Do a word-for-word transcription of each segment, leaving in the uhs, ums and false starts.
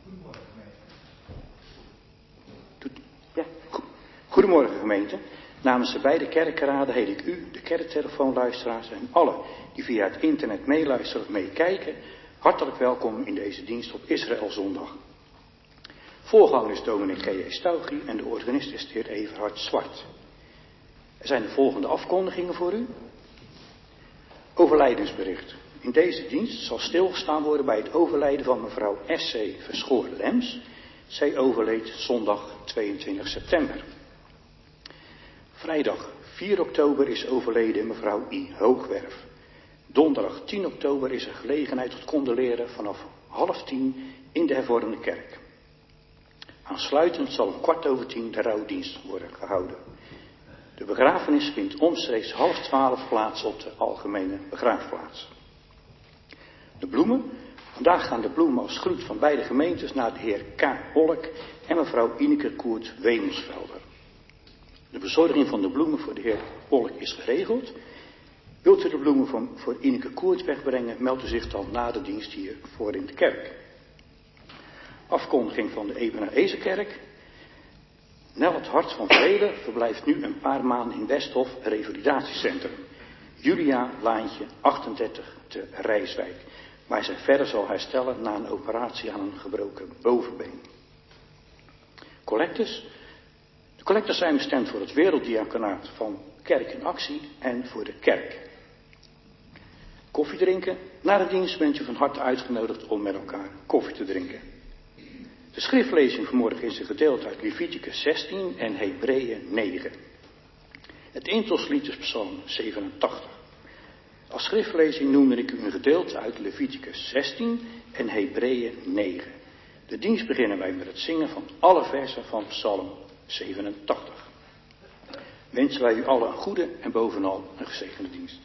Ja. Goedemorgen gemeente. Namens de beide kerkenraden heet ik u, de kerktelefoonluisteraars en allen die via het internet meeluisteren of meekijken, hartelijk welkom in deze dienst op Israëlzondag. Voorganger is dominee G J Staugie en de organist is de heer Everhard Zwart. Er zijn de volgende afkondigingen voor u. Overlijdensbericht. In deze dienst zal stilgestaan worden bij het overlijden van mevrouw S C Verschoor-Lems. Zij overleed zondag tweeëntwintig september. Vrijdag vier oktober is overleden mevrouw I. Hoogwerf. Donderdag tien oktober is er gelegenheid tot condoleren vanaf half tien in de hervormde kerk. Aansluitend zal om kwart over tien de rouwdienst worden gehouden. De begrafenis vindt omstreeks half twaalf plaats op de algemene begraafplaats. De bloemen. Vandaag gaan de bloemen als groet van beide gemeentes naar de heer K. Olk en mevrouw Ineke Koert Wemelsvelder. De bezorging van de bloemen voor de heer Olk is geregeld. Wilt u de bloemen van, voor Ineke Koert wegbrengen, meldt u zich dan na de dienst hier voor in de kerk. Afkondiging van de Ebenezer-kerk. Nel het Hart van Vrede verblijft nu een paar maanden in Westhof Revalidatiecentrum. Julia Laantje achtendertig te Rijswijk, waar zij verder zal herstellen na een operatie aan een gebroken bovenbeen. Collectes. De collectes zijn bestemd voor het werelddiaconaat van Kerk in Actie en voor de kerk. Koffie drinken. Na de dienst bent u van harte uitgenodigd om met elkaar koffie te drinken. De schriftlezing vanmorgen is een gedeelte uit Leviticus zestien en Hebreeën negen. Het intelslied is Psalm zevenentachtig. Als schriftlezing noemde ik u een gedeelte uit Leviticus zestien en Hebreeën negen. De dienst beginnen wij met het zingen van alle versen van Psalm zevenentachtig. Wensen wij u allen een goede en bovenal een gezegende dienst.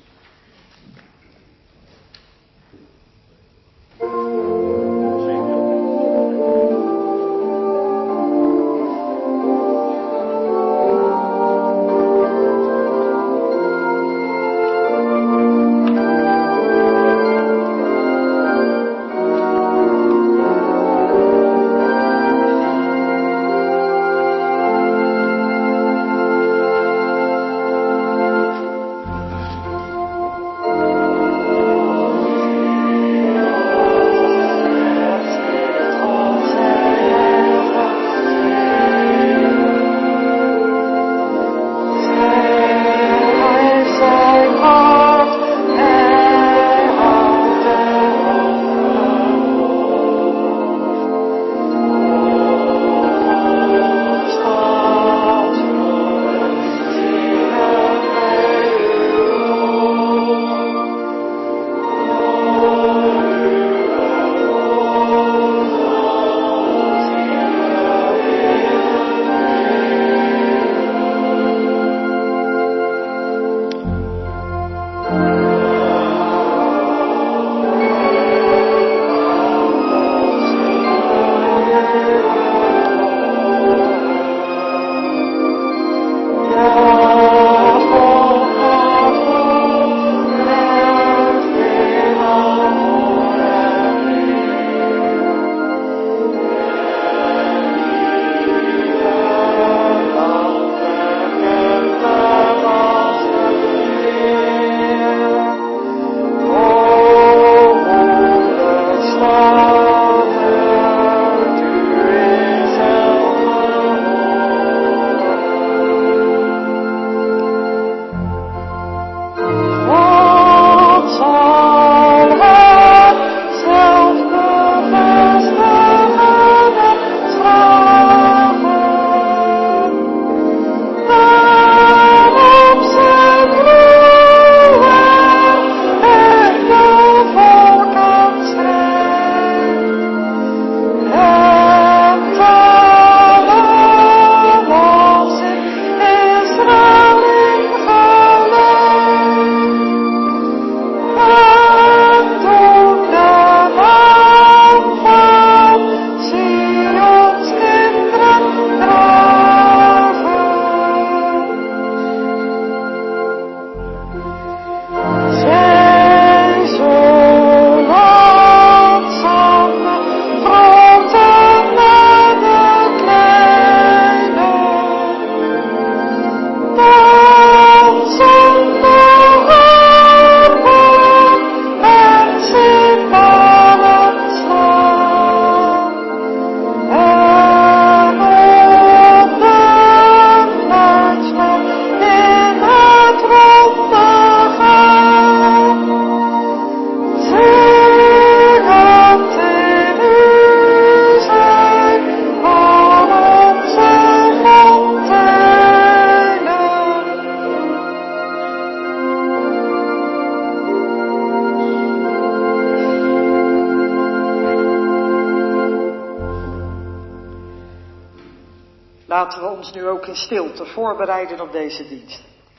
Laten we ons nu ook in stilte voorbereiden op deze dienst.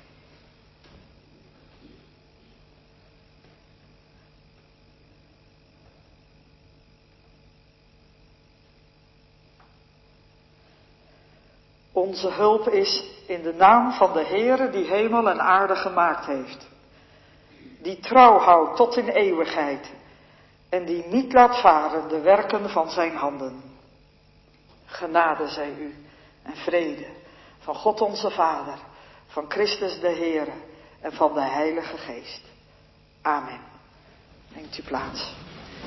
Onze hulp is in de naam van de Heere die hemel en aarde gemaakt heeft. Die trouw houdt tot in eeuwigheid en die niet laat varen de werken van zijn handen. Genade zij u en vrede van God onze Vader, van Christus de Heere en van de Heilige Geest. Amen. Neemt u plaats.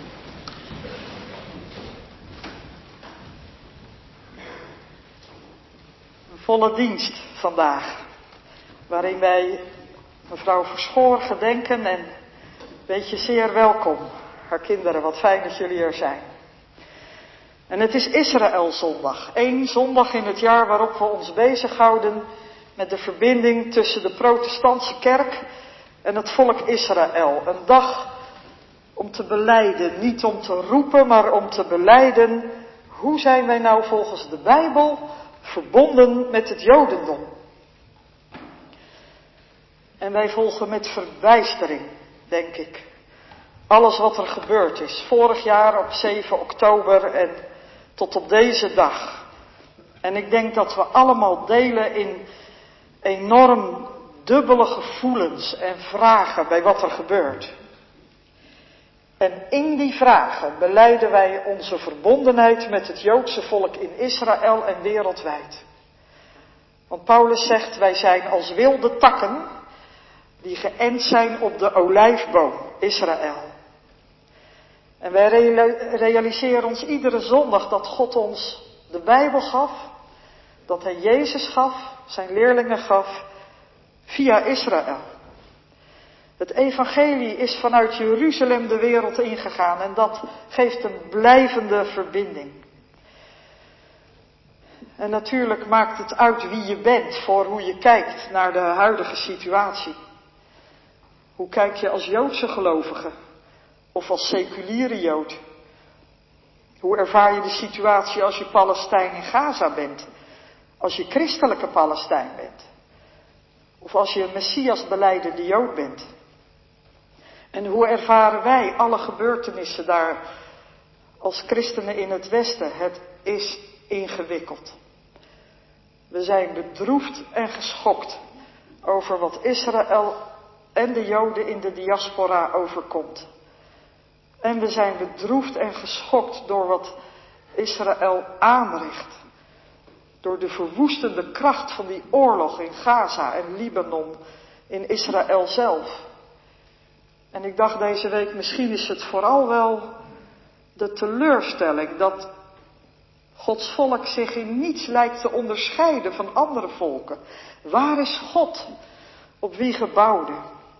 Een volle dienst vandaag, waarin wij mevrouw Verschoor gedenken en weet je zeer welkom. Haar kinderen, wat fijn dat jullie er zijn. En het is Israëlzondag, één zondag in het jaar waarop we ons bezighouden met de verbinding tussen de protestantse kerk en het volk Israël. Een dag om te belijden, niet om te roepen, maar om te belijden. Hoe zijn wij nou volgens de Bijbel verbonden met het Jodendom? En wij volgen met verbijstering, denk ik, alles wat er gebeurd is. Vorig jaar op zeven oktober en tot op deze dag. En ik denk dat we allemaal delen in enorm dubbele gevoelens en vragen bij wat er gebeurt. En in die vragen belijden wij onze verbondenheid met het Joodse volk in Israël en wereldwijd. Want Paulus zegt, wij zijn als wilde takken die geënt zijn op de olijfboom, Israël. En wij realiseren ons iedere zondag dat God ons de Bijbel gaf, dat hij Jezus gaf, zijn leerlingen gaf, via Israël. Het evangelie is vanuit Jeruzalem de wereld ingegaan en dat geeft een blijvende verbinding. En natuurlijk maakt het uit wie je bent voor hoe je kijkt naar de huidige situatie. Hoe kijk je als Joodse gelovige of als seculiere Jood? Hoe ervaar je de situatie als je Palestijn in Gaza bent? Als je christelijke Palestijn bent? Of als je een Messias belijdende Jood bent? En hoe ervaren wij alle gebeurtenissen daar als christenen in het Westen? Het is ingewikkeld. We zijn bedroefd en geschokt over wat Israël en de Joden in de diaspora overkomt. En we zijn bedroefd en geschokt door wat Israël aanricht. Door de verwoestende kracht van die oorlog in Gaza en Libanon, in Israël zelf. En ik dacht deze week, misschien is het vooral wel de teleurstelling dat Gods volk zich in niets lijkt te onderscheiden van andere volken. Waar is God op wie gebouwde?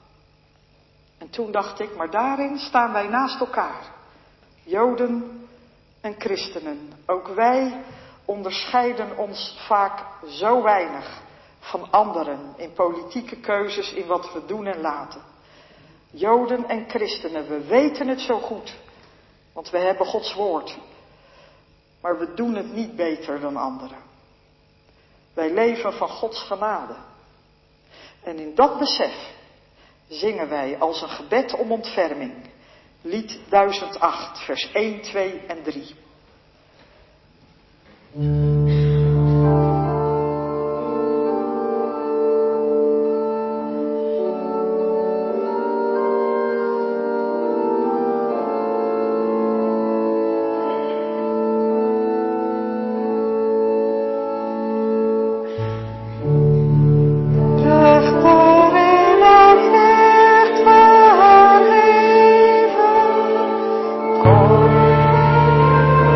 En toen dacht ik, maar daarin staan wij naast elkaar. Joden en christenen. Ook wij onderscheiden ons vaak zo weinig van anderen in politieke keuzes, in wat we doen en laten. Joden en christenen, we weten het zo goed, want we hebben Gods woord. Maar we doen het niet beter dan anderen. Wij leven van Gods genade. En in dat besef zingen wij als een gebed om ontferming. Lied duizend acht, vers één, twee en drie. Kom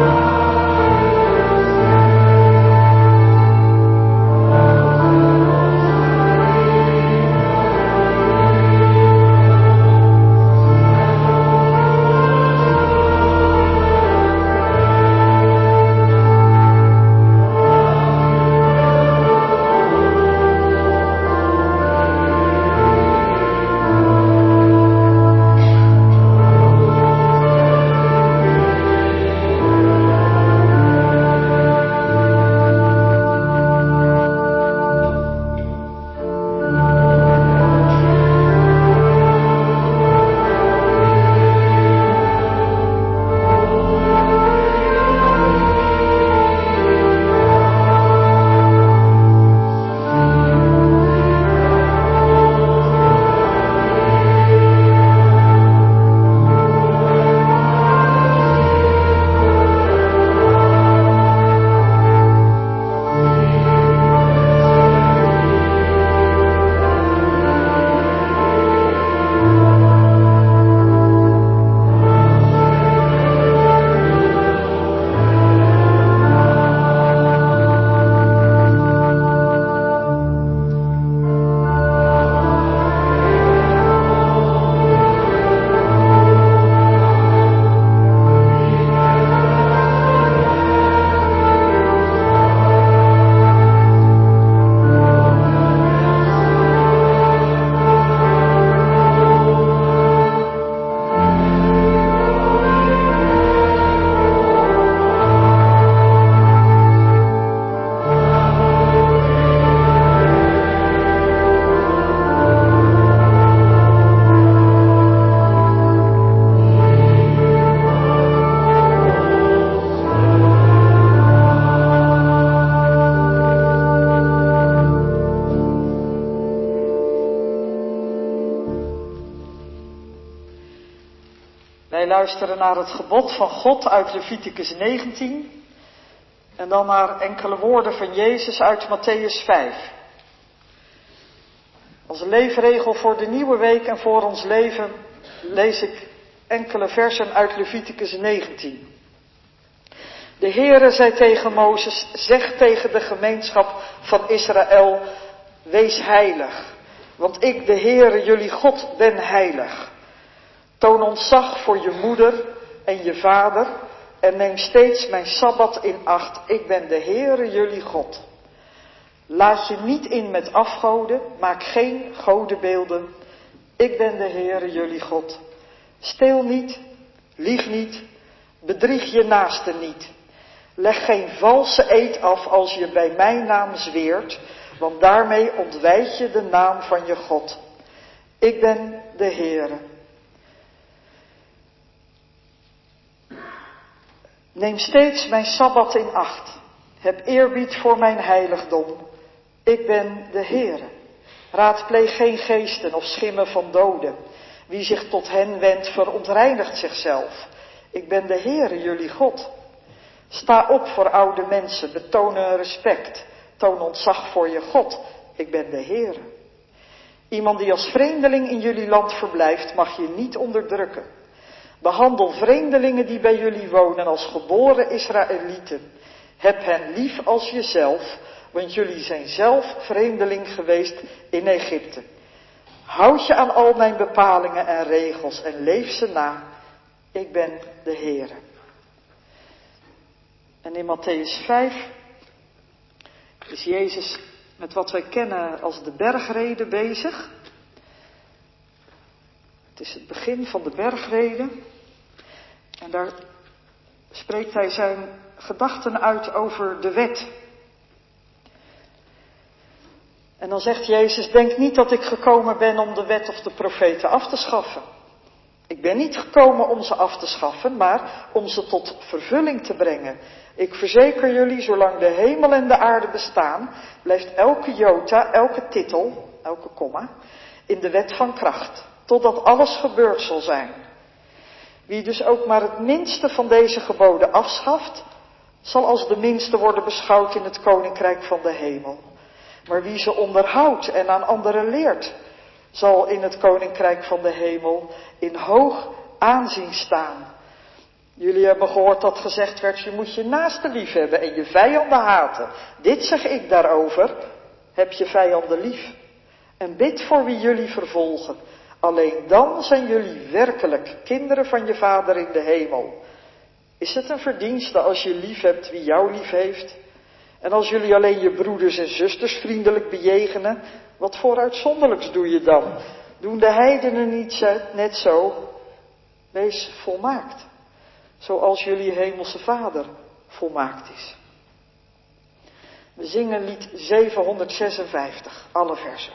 luisteren naar het gebod van God uit Leviticus negentien. En dan naar enkele woorden van Jezus uit Matthäus vijf. Als leefregel voor de nieuwe week en voor ons leven lees ik enkele versen uit Leviticus negentien. De Heere zei tegen Mozes, zeg tegen de gemeenschap van Israël, wees heilig, want ik, de Heere, jullie God, ben heilig. Toon ontzag voor je moeder en je vader en neem steeds mijn Sabbat in acht. Ik ben de Heere, jullie God. Laat je niet in met afgoden, maak geen godenbeelden. Ik ben de Heere, jullie God. Steel niet, lieg niet, bedrieg je naaste niet. Leg geen valse eed af als je bij mijn naam zweert, want daarmee ontwijd je de naam van je God. Ik ben de Heere. Neem steeds mijn Sabbat in acht. Heb eerbied voor mijn heiligdom. Ik ben de Heere. Raadpleeg geen geesten of schimmen van doden. Wie zich tot hen wendt, verontreinigt zichzelf. Ik ben de Heere, jullie God. Sta op voor oude mensen, betoon hun respect. Toon ontzag voor je God. Ik ben de Heere. Iemand die als vreemdeling in jullie land verblijft, mag je niet onderdrukken. Behandel vreemdelingen die bij jullie wonen als geboren Israëlieten. Heb hen lief als jezelf, want jullie zijn zelf vreemdeling geweest in Egypte. Houd je aan al mijn bepalingen en regels en leef ze na. Ik ben de Heere. En in Matthäus vijf is Jezus met wat wij kennen als de bergrede bezig. Het is het begin van de bergrede. En daar spreekt hij zijn gedachten uit over de wet. En dan zegt Jezus, denk niet dat ik gekomen ben om de wet of de profeten af te schaffen. Ik ben niet gekomen om ze af te schaffen, maar om ze tot vervulling te brengen. Ik verzeker jullie, zolang de hemel en de aarde bestaan, blijft elke jota, elke titel, elke komma, in de wet van kracht, totdat alles gebeurd zal zijn. Wie dus ook maar het minste van deze geboden afschaft, zal als de minste worden beschouwd in het koninkrijk van de hemel. Maar wie ze onderhoudt en aan anderen leert, zal in het koninkrijk van de hemel in hoog aanzien staan. Jullie hebben gehoord dat gezegd werd, je moet je naaste lief hebben en je vijanden haten. Dit zeg ik daarover, heb je vijanden lief. En bid voor wie jullie vervolgen. Alleen dan zijn jullie werkelijk kinderen van je Vader in de hemel. Is het een verdienste als je lief hebt wie jou lief heeft? En als jullie alleen je broeders en zusters vriendelijk bejegenen, wat voor uitzonderlijks doe je dan? Doen de heidenen niet net zo? Wees volmaakt, zoals jullie hemelse Vader volmaakt is. We zingen lied zevenhonderdzesenvijftig, alle versen.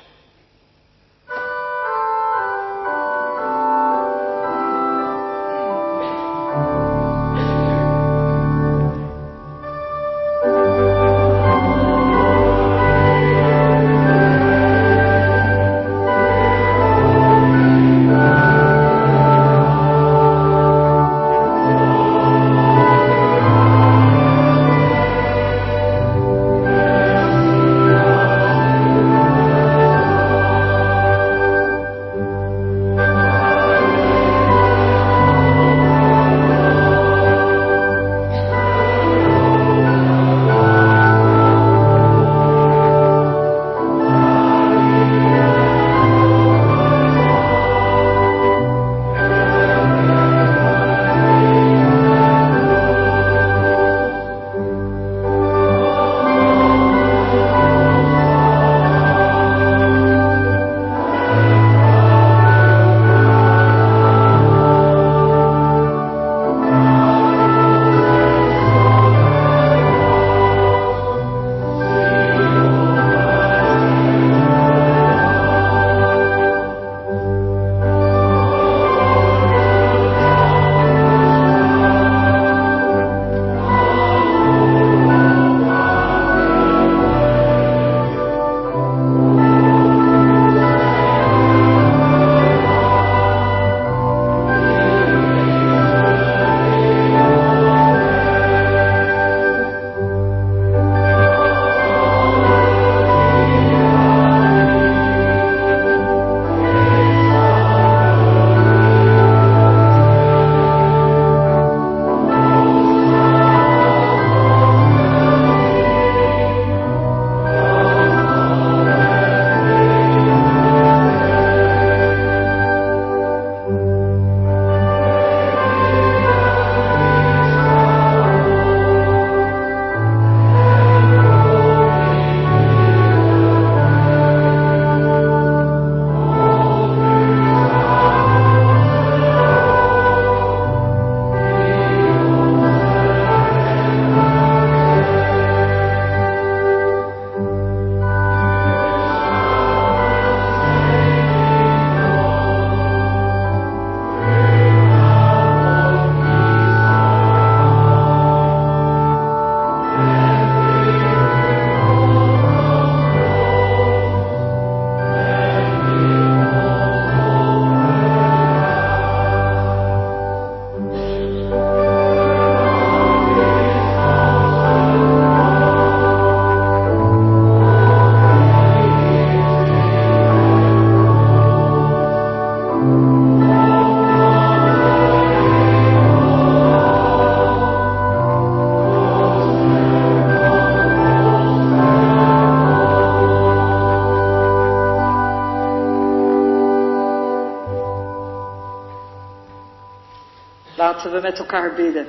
Laten we met elkaar bidden.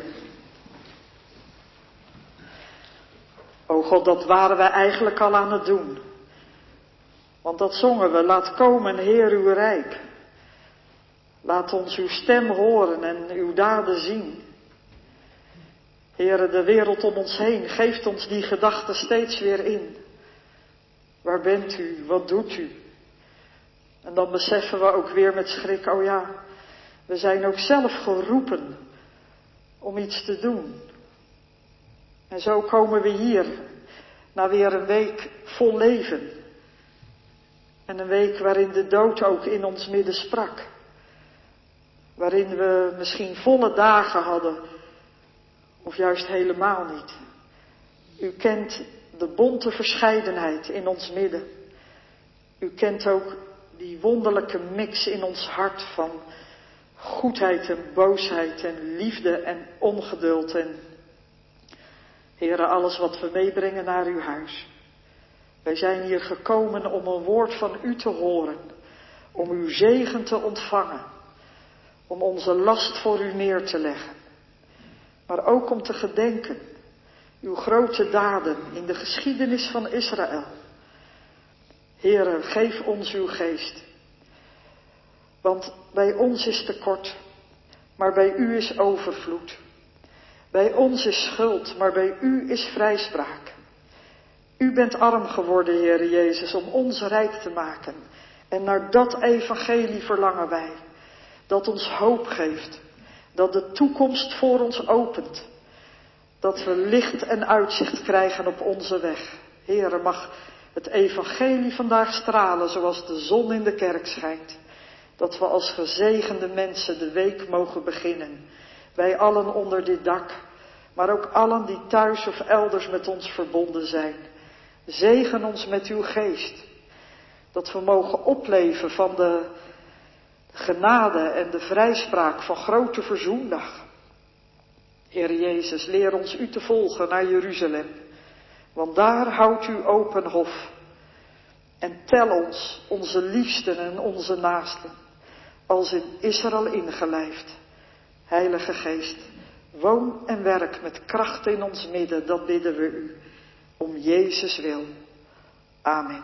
O God, dat waren we eigenlijk al aan het doen. Want dat zongen we, laat komen Heer uw rijk. Laat ons uw stem horen en uw daden zien. Heere, de wereld om ons heen geeft ons die gedachten steeds weer in. Waar bent u? Wat doet u? En dan beseffen we ook weer met schrik, oh ja, we zijn ook zelf geroepen om iets te doen. En zo komen we hier, na weer een week vol leven. En een week waarin de dood ook in ons midden sprak. Waarin we misschien volle dagen hadden, of juist helemaal niet. U kent de bonte verscheidenheid in ons midden. U kent ook die wonderlijke mix in ons hart van goedheid en boosheid en liefde en ongeduld en, Heere, alles wat we meebrengen naar uw huis. Wij zijn hier gekomen om een woord van u te horen, om uw zegen te ontvangen, om onze last voor u neer te leggen, maar ook om te gedenken uw grote daden in de geschiedenis van Israël. Heere, geef ons uw geest, want bij ons is tekort, maar bij u is overvloed. Bij ons is schuld, maar bij u is vrijspraak. U bent arm geworden, Heere Jezus, om ons rijk te maken. En naar dat evangelie verlangen wij, dat ons hoop geeft, dat de toekomst voor ons opent, dat we licht en uitzicht krijgen op onze weg. Heere, mag het evangelie vandaag stralen zoals de zon in de kerk schijnt. Dat we als gezegende mensen de week mogen beginnen. Wij allen onder dit dak, maar ook allen die thuis of elders met ons verbonden zijn. Zegen ons met uw geest. Dat we mogen opleven van de genade en de vrijspraak van grote verzoendag. Heer Jezus, leer ons u te volgen naar Jeruzalem. Want daar houdt u open hof. En tel ons, onze liefsten en onze naasten, als in Israël ingelijfd. Heilige Geest, woon en werk met kracht in ons midden, dat bidden we u. Om Jezus wil. Amen.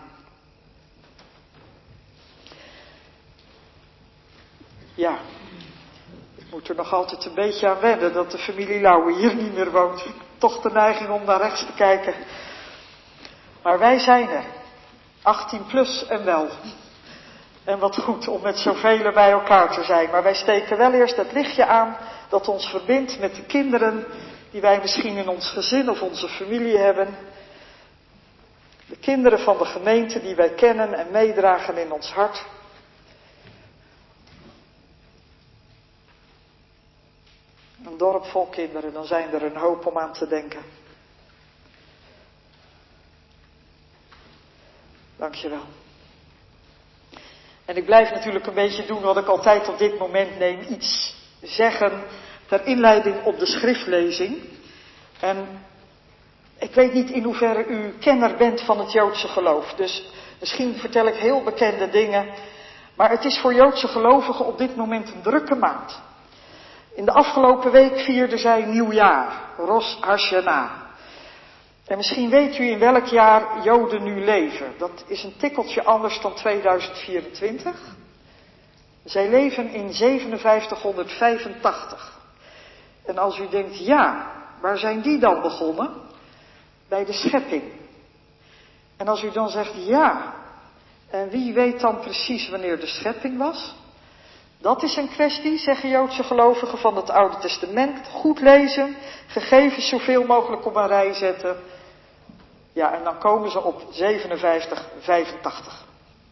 Ja, ik moet er nog altijd een beetje aan wennen dat de familie Lauwe hier niet meer woont. Toch de neiging om naar rechts te kijken. Maar wij zijn er. achttien plus en wel. En wat goed om met zoveel bij elkaar te zijn. Maar wij steken wel eerst het lichtje aan dat ons verbindt met de kinderen die wij misschien in ons gezin of onze familie hebben. De kinderen van de gemeente die wij kennen en meedragen in ons hart. Een dorp vol kinderen, dan zijn er een hoop om aan te denken. Dankjewel. En ik blijf natuurlijk een beetje doen wat ik altijd op dit moment neem. Iets zeggen ter inleiding op de schriftlezing. En ik weet niet in hoeverre u kenner bent van het Joodse geloof. Dus misschien vertel ik heel bekende dingen. Maar het is voor Joodse gelovigen op dit moment een drukke maand. In de afgelopen week vierden zij nieuwjaar, Rosh Hashanah. En misschien weet u in welk jaar Joden nu leven. Dat is een tikkeltje anders dan tweeduizend vierentwintig. Zij leven in zevenenvijftighonderdvijfentachtig. En als u denkt, ja, waar zijn die dan begonnen? Bij de schepping. En als u dan zegt, ja, en wie weet dan precies wanneer de schepping was? Dat is een kwestie, zeggen Joodse gelovigen, van het Oude Testament. Goed lezen, gegevens zoveel mogelijk op een rij zetten. Ja, en dan komen ze op zevenenvijftig vijfentachtig.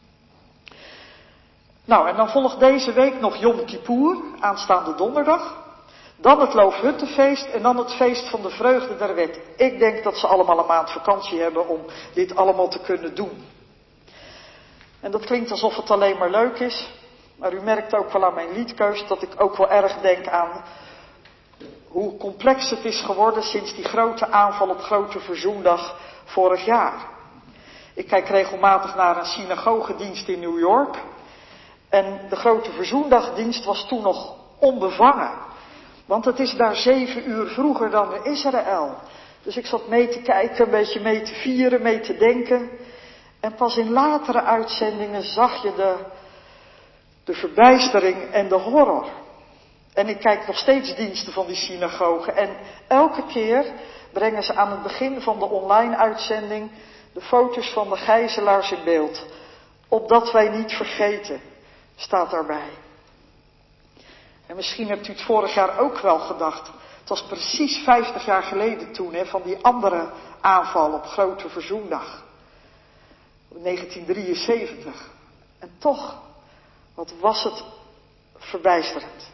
Nou, en dan volgt deze week nog Yom Kippur, aanstaande donderdag. Dan het Loofhuttenfeest en dan het feest van de vreugde der wet. Ik denk dat ze allemaal een maand vakantie hebben om dit allemaal te kunnen doen. En dat klinkt alsof het alleen maar leuk is. Maar u merkt ook wel aan mijn liedkeus dat ik ook wel erg denk aan hoe complex het is geworden sinds die grote aanval op Grote Verzoendag vorig jaar. Ik kijk regelmatig naar een synagogedienst in New York. En de Grote Verzoendagdienst was toen nog onbevangen. Want het is daar zeven uur vroeger dan in Israël. Dus ik zat mee te kijken, een beetje mee te vieren, mee te denken. En pas in latere uitzendingen zag je de, de verbijstering en de horror. En ik kijk nog steeds diensten van die synagogen. En elke keer brengen ze aan het begin van de online uitzending de foto's van de gijzelaars in beeld. Opdat wij niet vergeten, staat daarbij. En misschien hebt u het vorig jaar ook wel gedacht. Het was precies vijftig jaar geleden toen, hè, van die andere aanval op Grote Verzoendag. negentien drieënzeventig. En toch, wat was het verbijsterend.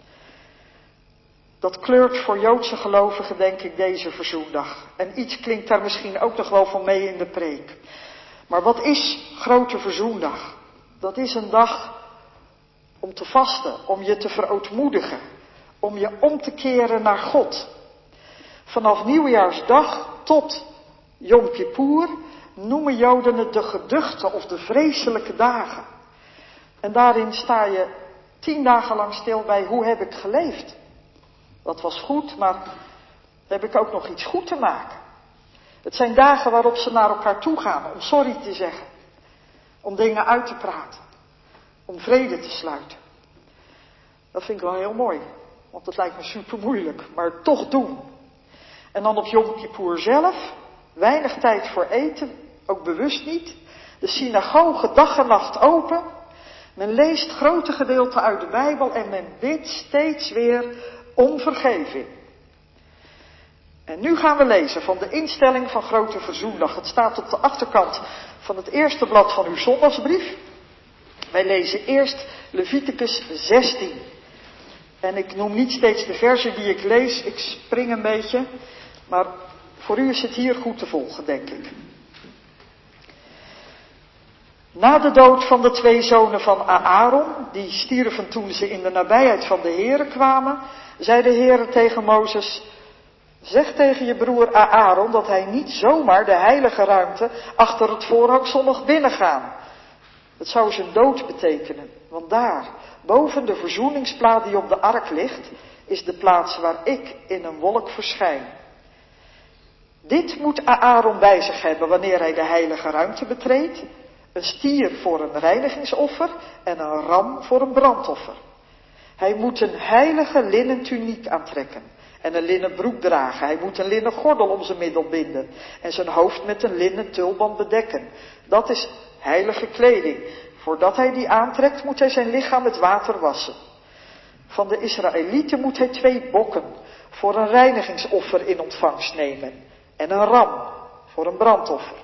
Dat kleurt voor Joodse gelovigen, denk ik, deze verzoendag. En iets klinkt daar misschien ook nog wel van mee in de preek. Maar wat is Grote Verzoendag? Dat is een dag om te vasten, om je te verootmoedigen, om je om te keren naar God. Vanaf Nieuwjaarsdag tot Yom Kippur noemen Joden het de geduchte of de vreselijke dagen. En daarin sta je tien dagen lang stil bij hoe heb ik geleefd. Dat was goed, maar heb ik ook nog iets goed te maken. Het zijn dagen waarop ze naar elkaar toe gaan om sorry te zeggen. Om dingen uit te praten. Om vrede te sluiten. Dat vind ik wel heel mooi. Want dat lijkt me super moeilijk. Maar toch doen. En dan op Yom Kippur zelf. Weinig tijd voor eten. Ook bewust niet. De synagoge dag en nacht open. Men leest grote gedeelten uit de Bijbel. En men bidt steeds weer om vergeving. En nu gaan we lezen van de instelling van Grote Verzoendag. Het staat op de achterkant van het eerste blad van uw zondagsbrief. Wij lezen eerst Leviticus zestien. En ik noem niet steeds de versen die ik lees, ik spring een beetje. Maar voor u is het hier goed te volgen, denk ik. Na de dood van de twee zonen van Aaron, die stierven toen ze in de nabijheid van de Heere kwamen, zei de Heere tegen Mozes: zeg tegen je broer Aaron dat hij niet zomaar de heilige ruimte achter het voorhangsel mag binnengaan. Het zou zijn dood betekenen, want daar, boven de verzoeningsplaat die op de ark ligt, is de plaats waar ik in een wolk verschijn. Dit moet Aaron bij zich hebben wanneer hij de heilige ruimte betreedt. Een stier voor een reinigingsoffer en een ram voor een brandoffer. Hij moet een heilige linnen tuniek aantrekken en een linnen broek dragen. Hij moet een linnen gordel om zijn middel binden en zijn hoofd met een linnen tulband bedekken. Dat is heilige kleding. Voordat hij die aantrekt, moet hij zijn lichaam met water wassen. Van de Israëlieten moet hij twee bokken voor een reinigingsoffer in ontvangst nemen en een ram voor een brandoffer.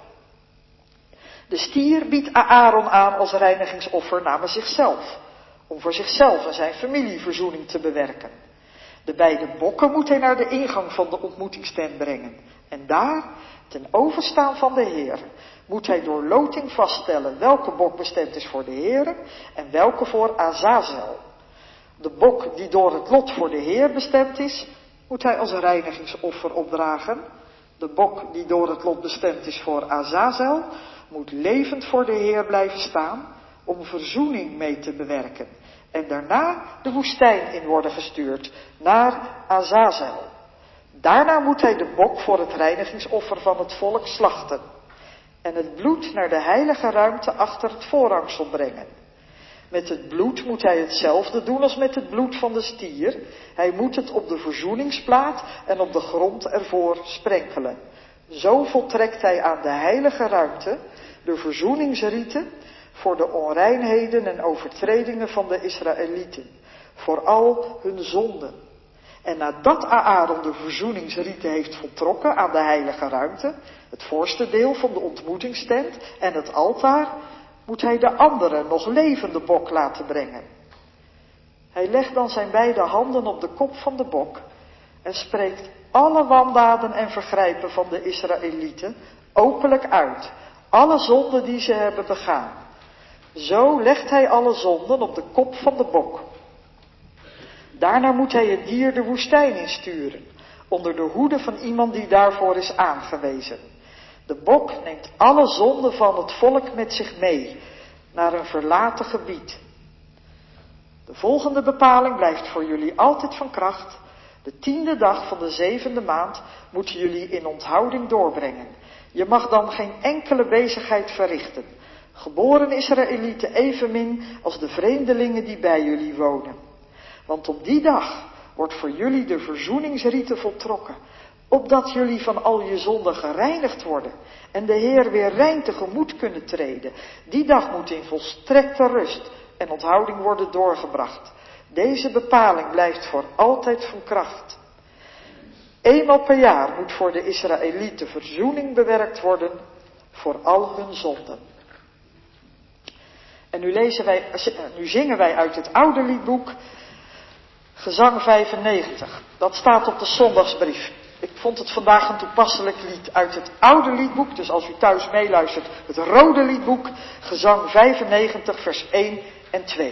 De stier biedt Aaron aan als reinigingsoffer namens zichzelf, om voor zichzelf en zijn familie verzoening te bewerken. De beide bokken moet hij naar de ingang van de ontmoetingstent brengen. En daar, ten overstaan van de Heer, moet hij door loting vaststellen welke bok bestemd is voor de Heer en welke voor Azazel. De bok die door het lot voor de Heer bestemd is, moet hij als reinigingsoffer opdragen. De bok die door het lot bestemd is voor Azazel, moet levend voor de Heer blijven staan om verzoening mee te bewerken. En daarna de woestijn in worden gestuurd, naar Azazel. Daarna moet hij de bok voor het reinigingsoffer van het volk slachten. En het bloed naar de heilige ruimte achter het voorhangsel brengen. Met het bloed moet hij hetzelfde doen als met het bloed van de stier. Hij moet het op de verzoeningsplaat en op de grond ervoor sprenkelen. Zo voltrekt hij aan de heilige ruimte de verzoeningsrieten voor de onreinheden en overtredingen van de Israëlieten. Voor al hun zonden. En nadat Aaron de verzoeningsrieten heeft voltrokken aan de heilige ruimte, het voorste deel van de ontmoetingstent en het altaar, moet hij de andere, nog levende bok laten brengen. Hij legt dan zijn beide handen op de kop van de bok en spreekt alle wandaden en vergrijpen van de Israëlieten openlijk uit. Alle zonden die ze hebben begaan. Zo legt hij alle zonden op de kop van de bok. Daarna moet hij het dier de woestijn insturen, onder de hoede van iemand die daarvoor is aangewezen. De bok neemt alle zonden van het volk met zich mee, naar een verlaten gebied. De volgende bepaling blijft voor jullie altijd van kracht. De tiende dag van de zevende maand moeten jullie in onthouding doorbrengen. Je mag dan geen enkele bezigheid verrichten. Geboren Israëlieten evenmin als de vreemdelingen die bij jullie wonen. Want op die dag wordt voor jullie de verzoeningsrite voltrokken, opdat jullie van al je zonden gereinigd worden en de Heer weer rein tegemoet kunnen treden. Die dag moet in volstrekte rust en onthouding worden doorgebracht. Deze bepaling blijft voor altijd van kracht. Eenmaal per jaar moet voor de Israëlieten verzoening bewerkt worden voor al hun zonden. En nu, lezen wij, nu zingen wij uit het oude liedboek Gezang vijfennegentig. Dat staat op de zondagsbrief. Ik vond het vandaag een toepasselijk lied uit het oude liedboek. Dus als u thuis meeluistert, het rode liedboek, Gezang vijfennegentig, vers één en twee.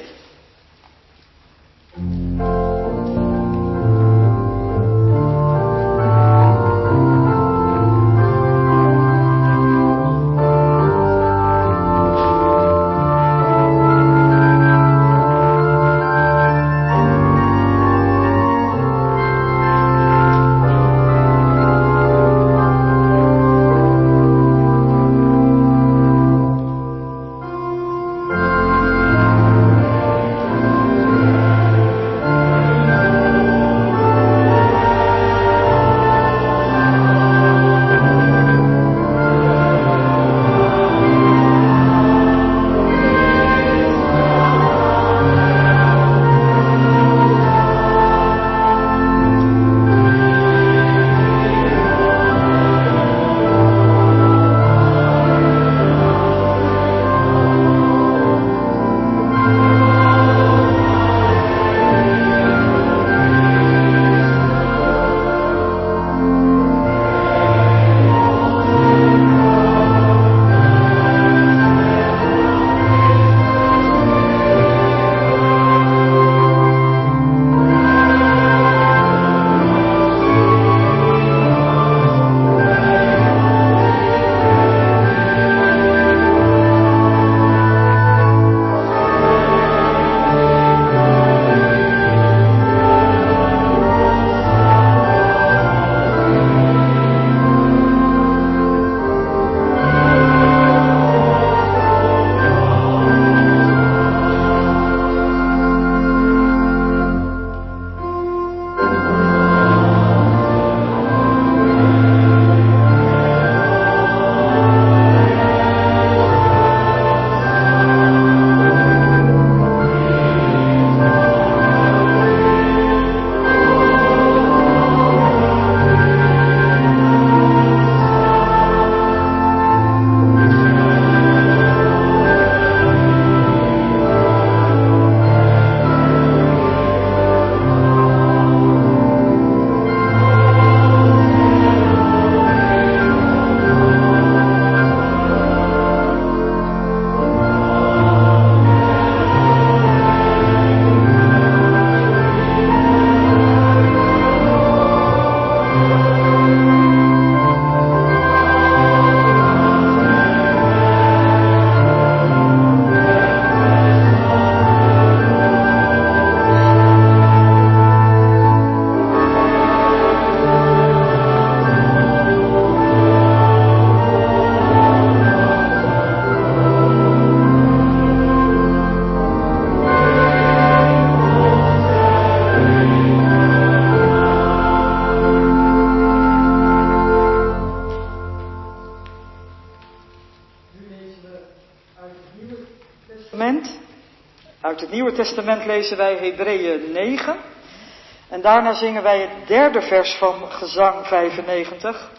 Uit het Nieuwe Testament lezen wij Hebreeën negen. En daarna zingen wij het derde vers van Gezang vijfennegentig.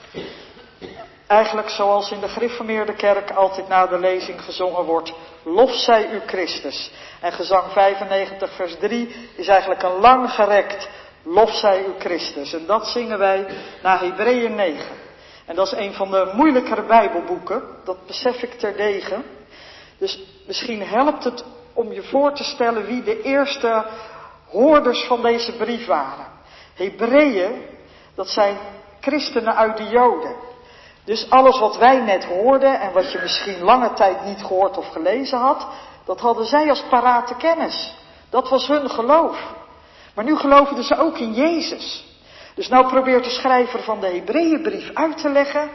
Eigenlijk zoals in de gereformeerde kerk altijd na de lezing gezongen wordt. Lof zij u Christus. En Gezang vijfennegentig vers drie is eigenlijk een lang gerekt. Lof zij u Christus. En dat zingen wij na Hebreeën negen. En dat is een van de moeilijkere Bijbelboeken. Dat besef ik terdege. Dus misschien helpt het om je voor te stellen wie de eerste hoorders van deze brief waren. Hebreeën, dat zijn christenen uit de Joden. Dus alles wat wij net hoorden en wat je misschien lange tijd niet gehoord of gelezen had, dat hadden zij als parate kennis. Dat was hun geloof. Maar nu geloofden ze ook in Jezus. Dus nou probeert de schrijver van de Hebreeënbrief uit te leggen,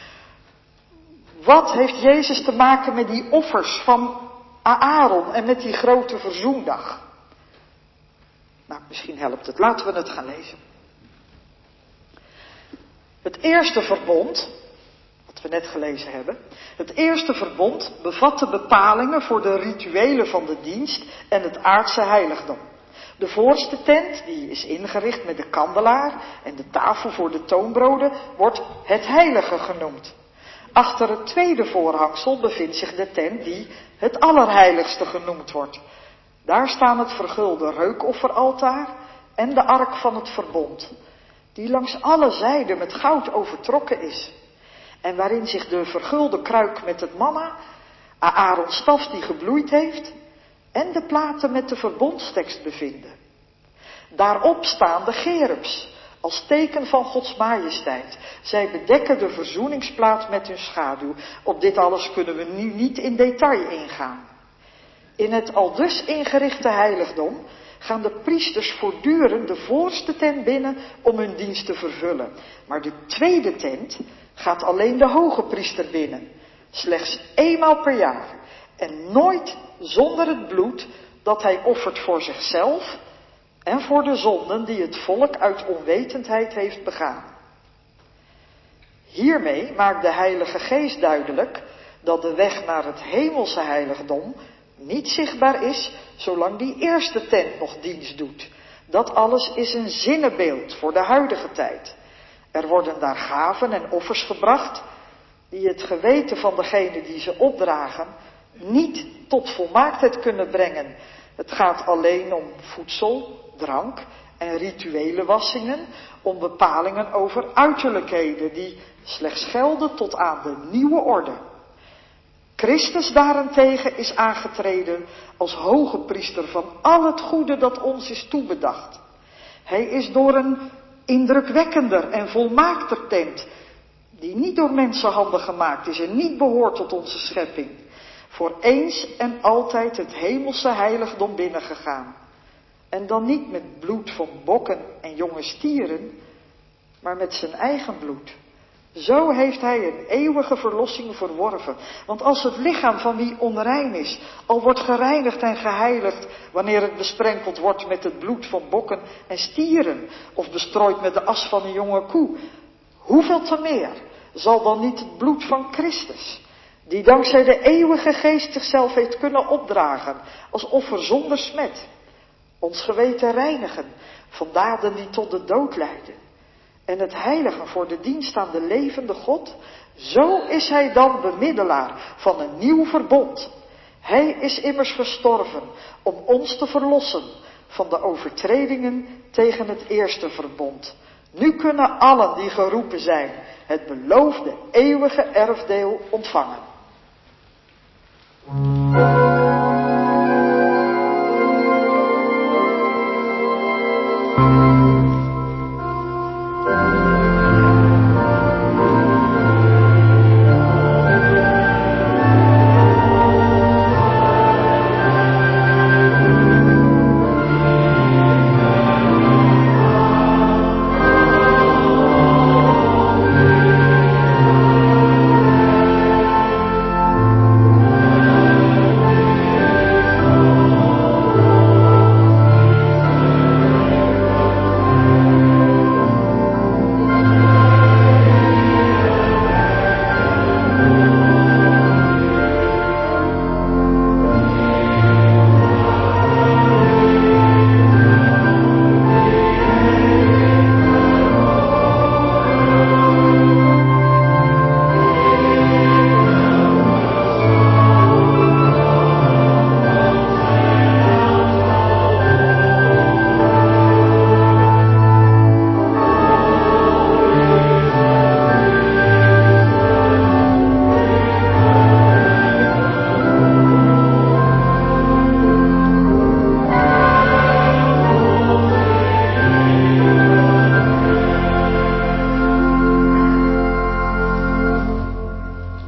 wat heeft Jezus te maken met die offers van Aaron en met die grote verzoendag? Nou, misschien helpt het. Laten we het gaan lezen. Het eerste verbond, wat we net gelezen hebben, het eerste verbond bevatte bepalingen voor de rituelen van de dienst en het aardse heiligdom. De voorste tent, die is ingericht met de kandelaar en de tafel voor de toonbroden, wordt het heilige genoemd. Achter het tweede voorhangsel bevindt zich de tent die het allerheiligste genoemd wordt. Daar staan het vergulde reukofferaltaar en de ark van het verbond, die langs alle zijden met goud overtrokken is. En waarin zich de vergulde kruik met het manna, Aarons staf die gebloeid heeft, en de platen met de verbondstekst bevinden. Daarop staan de gerubs, als teken van Gods majesteit. Zij bedekken de verzoeningsplaats met hun schaduw. Op dit alles kunnen we nu niet in detail ingaan. In het aldus ingerichte heiligdom gaan de priesters voortdurend de voorste tent binnen om hun dienst te vervullen. Maar de tweede tent gaat alleen de hoge priester binnen. Slechts eenmaal per jaar. En nooit zonder het bloed dat hij offert voor zichzelf en voor de zonden die het volk uit onwetendheid heeft begaan. Hiermee maakt de Heilige Geest duidelijk dat de weg naar het hemelse heiligdom niet zichtbaar is zolang die eerste tent nog dienst doet. Dat alles is een zinnebeeld voor de huidige tijd. Er worden daar gaven en offers gebracht die het geweten van degene die ze opdragen niet tot volmaaktheid kunnen brengen. Het gaat alleen om voedsel, drank en rituele wassingen, om bepalingen over uiterlijkheden die slechts gelden tot aan de nieuwe orde. Christus daarentegen is aangetreden als hoge priester van al het goede dat ons is toebedacht. Hij is door een indrukwekkender en volmaakter tent, die niet door mensenhanden gemaakt is en niet behoort tot onze schepping, voor eens en altijd het hemelse heiligdom binnengegaan. En dan niet met bloed van bokken en jonge stieren, maar met zijn eigen bloed. Zo heeft hij een eeuwige verlossing verworven. Want als het lichaam van wie onrein is al wordt gereinigd en geheiligd wanneer het besprenkeld wordt met het bloed van bokken en stieren of bestrooid met de as van een jonge koe, hoeveel te meer zal dan niet het bloed van Christus, die dankzij de eeuwige Geest zichzelf heeft kunnen opdragen als offer zonder smet, ons geweten reinigen van daden die tot de dood leiden en het heiligen voor de dienst aan de levende God? Zo is hij dan bemiddelaar van een nieuw verbond. Hij is immers gestorven om ons te verlossen van de overtredingen tegen het eerste verbond. Nu kunnen allen die geroepen zijn het beloofde eeuwige erfdeel ontvangen.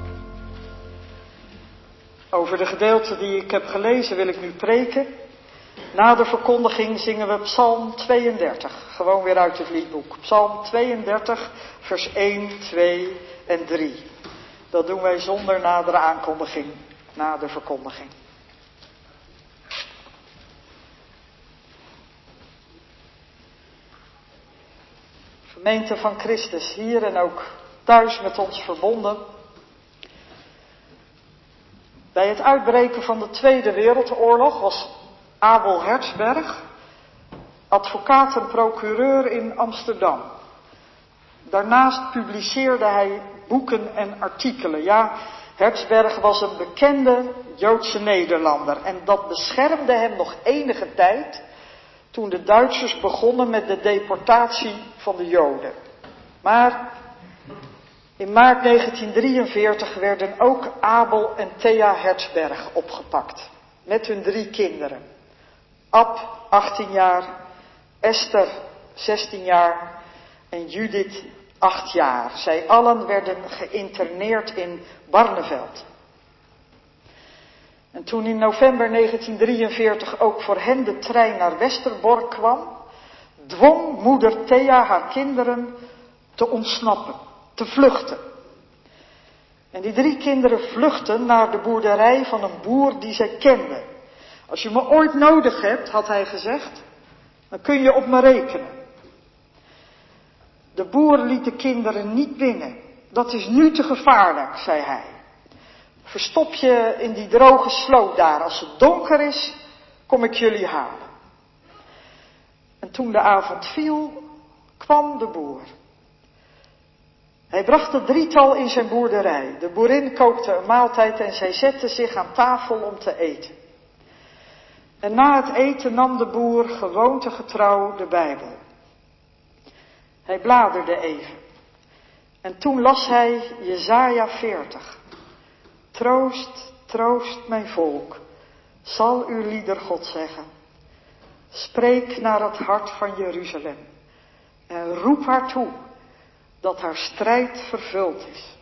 Over de gedeelten die ik heb gelezen wil ik nu preken. Na de verkondiging zingen we Psalm tweeëndertig, gewoon weer uit het liedboek. Psalm tweeëndertig, vers één, twee en drie. Dat doen wij zonder nadere aankondiging, na de verkondiging. Gemeente van Christus, hier en ook thuis met ons verbonden. Bij het uitbreken van de Tweede Wereldoorlog was Abel Hertzberg advocaat en procureur in Amsterdam. Daarnaast publiceerde hij boeken en artikelen. Ja, Hertzberg was een bekende Joodse Nederlander en dat beschermde hem nog enige tijd toen de Duitsers begonnen met de deportatie van de Joden. Maar in maart negentien drieënveertig werden ook Abel en Thea Hertzberg opgepakt. Met hun drie kinderen. Ab, achttien jaar, Esther, zestien jaar en Judith, acht jaar. Zij allen werden geïnterneerd in Barneveld. En toen in november negentien drieënveertig ook voor hen de trein naar Westerbork kwam, dwong moeder Thea haar kinderen te ontsnappen, te vluchten. En die drie kinderen vluchtten naar de boerderij van een boer die zij kenden. Als je me ooit nodig hebt, had hij gezegd, dan kun je op me rekenen. De boer liet de kinderen niet binnen. Dat is nu te gevaarlijk, zei hij. Verstop je in die droge sloot daar. Als het donker is, kom ik jullie halen. En toen de avond viel, kwam de boer. Hij bracht het drietal in zijn boerderij. De boerin kookte een maaltijd en zij zette zich aan tafel om te eten. En na het eten nam de boer gewoontegetrouw de Bijbel. Hij bladerde even. En toen las hij Jesaja veertig. Troost, troost mijn volk, zal uw lieder God zeggen. Spreek naar het hart van Jeruzalem en roep haar toe dat haar strijd vervuld is.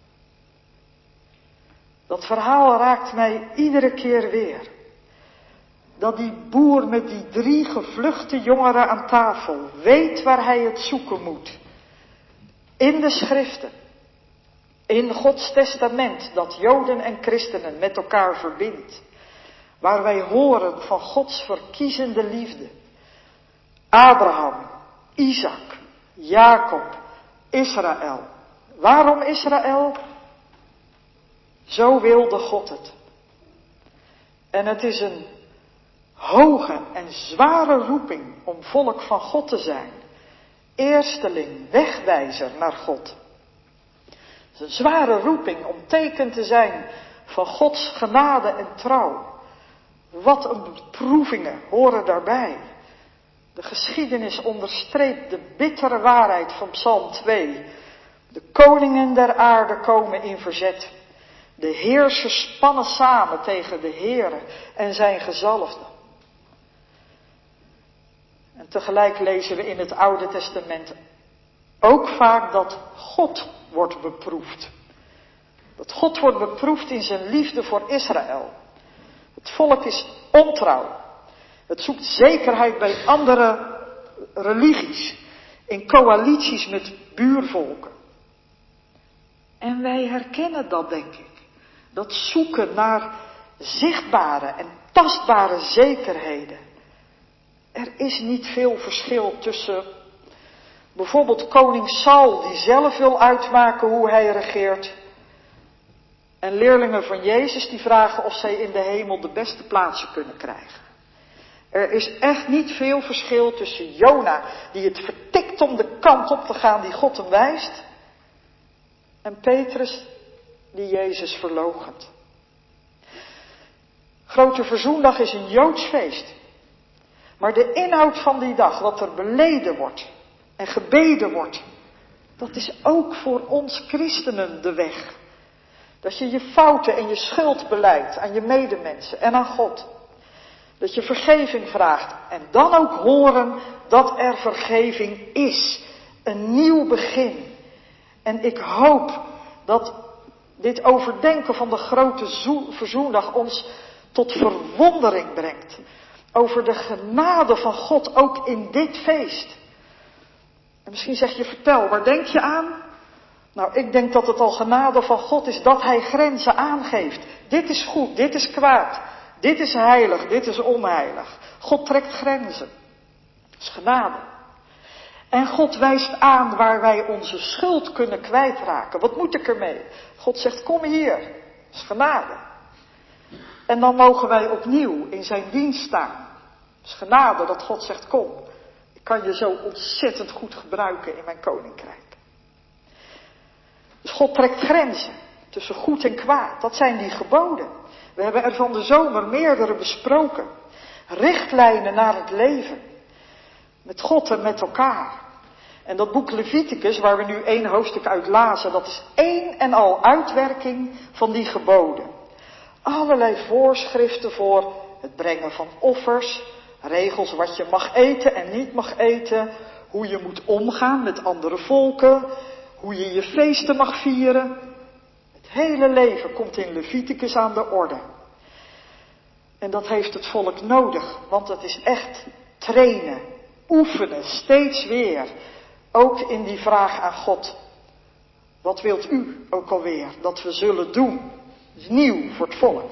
Dat verhaal raakt mij iedere keer weer. Dat die boer met die drie gevluchte jongeren aan tafel weet waar hij het zoeken moet. In de schriften. In Gods testament dat Joden en christenen met elkaar verbindt. Waar wij horen van Gods verkiezende liefde. Abraham, Isaac, Jacob, Israël. Waarom Israël? Zo wilde God het. En het is een hoge en zware roeping om volk van God te zijn. Eersteling, wegwijzer naar God. Het is een zware roeping om teken te zijn van Gods genade en trouw. Wat een beproevingen horen daarbij. De geschiedenis onderstreept de bittere waarheid van Psalm twee. De koningen der aarde komen in verzet. De heersers spannen samen tegen de Heere en zijn gezalfde. En tegelijk lezen we in het Oude Testament ook vaak dat God wordt beproefd. Dat God wordt beproefd in zijn liefde voor Israël. Het volk is ontrouw. Het zoekt zekerheid bij andere religies. In coalities met buurvolken. En wij herkennen dat, denk ik. Dat zoeken naar zichtbare en tastbare zekerheden. Er is niet veel verschil tussen bijvoorbeeld koning Saul, die zelf wil uitmaken hoe hij regeert, en leerlingen van Jezus die vragen of zij in de hemel de beste plaatsen kunnen krijgen. Er is echt niet veel verschil tussen Jona, die het vertikt om de kant op te gaan die God hem wijst, en Petrus, die Jezus verloochent. Grote Verzoendag is een Joods feest. Maar de inhoud van die dag, wat er beleden wordt en gebeden wordt, dat is ook voor ons christenen de weg. Dat je je fouten en je schuld belijdt aan je medemensen en aan God. Dat je vergeving vraagt en dan ook horen dat er vergeving is. Een nieuw begin. En ik hoop dat dit overdenken van de grote Verzoendag ons tot verwondering brengt. over de genade van God ook in dit feest. En misschien zeg je, vertel, waar denk je aan? Nou, ik denk dat het al genade van God is dat hij grenzen aangeeft. Dit is goed, dit is kwaad, dit is heilig, dit is onheilig. God trekt grenzen. Dat is genade. En God wijst aan waar wij onze schuld kunnen kwijtraken. Wat moet ik ermee? God zegt, kom hier. Dat is genade. En dan mogen wij opnieuw in zijn dienst staan. Dat is genade dat God zegt, kom. Ik kan je zo ontzettend goed gebruiken in mijn koninkrijk. Dus God trekt grenzen tussen goed en kwaad. Dat zijn die geboden. We hebben er van de zomer meerdere besproken. Richtlijnen naar het leven. Met God en met elkaar. En dat boek Leviticus, waar we nu één hoofdstuk uit lazen, dat is één en al uitwerking van die geboden. Allerlei voorschriften voor het brengen van offers, regels wat je mag eten en niet mag eten, hoe je moet omgaan met andere volken, hoe je je feesten mag vieren. Het hele leven komt in Leviticus aan de orde. En dat heeft het volk nodig, want het is echt trainen, oefenen, steeds weer. Ook in die vraag aan God. Wat wilt u ook alweer dat we zullen doen? Dat is nieuw voor het volk.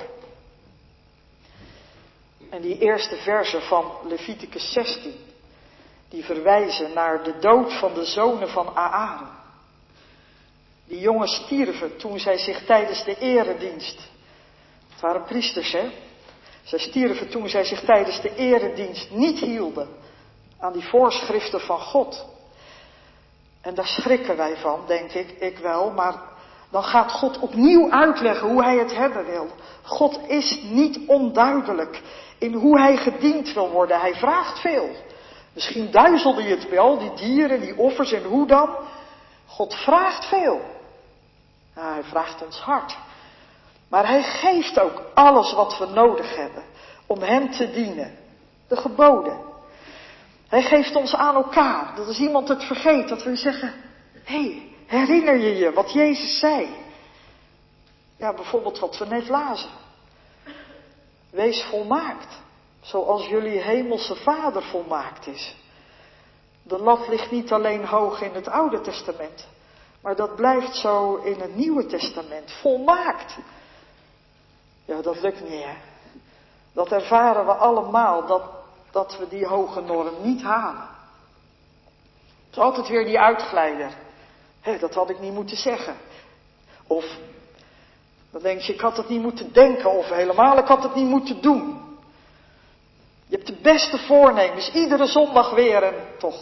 En die eerste verzen van Leviticus zestien, die verwijzen naar de dood van de zonen van Aaron. Die jongens stierven toen zij zich tijdens de eredienst, het waren priesters hè, zij stierven toen zij zich tijdens de eredienst niet hielden aan die voorschriften van God. En daar schrikken wij van, denk ik, ik wel, maar dan gaat God opnieuw uitleggen hoe hij het hebben wil. God is niet onduidelijk in hoe hij gediend wil worden. Hij vraagt veel. Misschien duizelde je het wel, die dieren, die offers en hoe dan. God vraagt veel. Nou, hij vraagt ons hart. Maar hij geeft ook alles wat we nodig hebben om hem te dienen. De geboden. Hij geeft ons aan elkaar. Dat als iemand het vergeet, dat we zeggen, hé, hey, herinner je je wat Jezus zei? Ja, bijvoorbeeld wat we net lazen. Wees volmaakt, zoals jullie hemelse Vader volmaakt is. De lat ligt niet alleen hoog in het Oude Testament, maar dat blijft zo in het Nieuwe Testament. Volmaakt. Ja, dat lukt niet, hè. Dat ervaren we allemaal, dat, dat we die hoge norm niet halen. Het is altijd weer die uitglijder. Hé, dat had ik niet moeten zeggen. Of, dan denk je, ik had het niet moeten denken. Of helemaal, ik had het niet moeten doen. Je hebt de beste voornemens, iedere zondag weer en toch.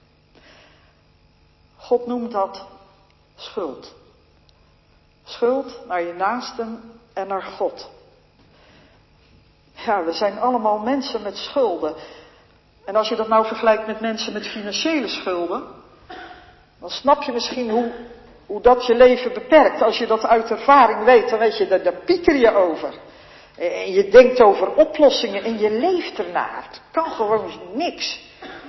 God noemt dat schuld. Schuld naar je naasten en naar God. Ja, we zijn allemaal mensen met schulden. En als je dat nou vergelijkt met mensen met financiële schulden, dan snap je misschien hoe, hoe dat je leven beperkt. Als je dat uit ervaring weet, dan weet je, daar, daar pieker je over. En je denkt over oplossingen en je leeft ernaar. Het kan gewoon niks.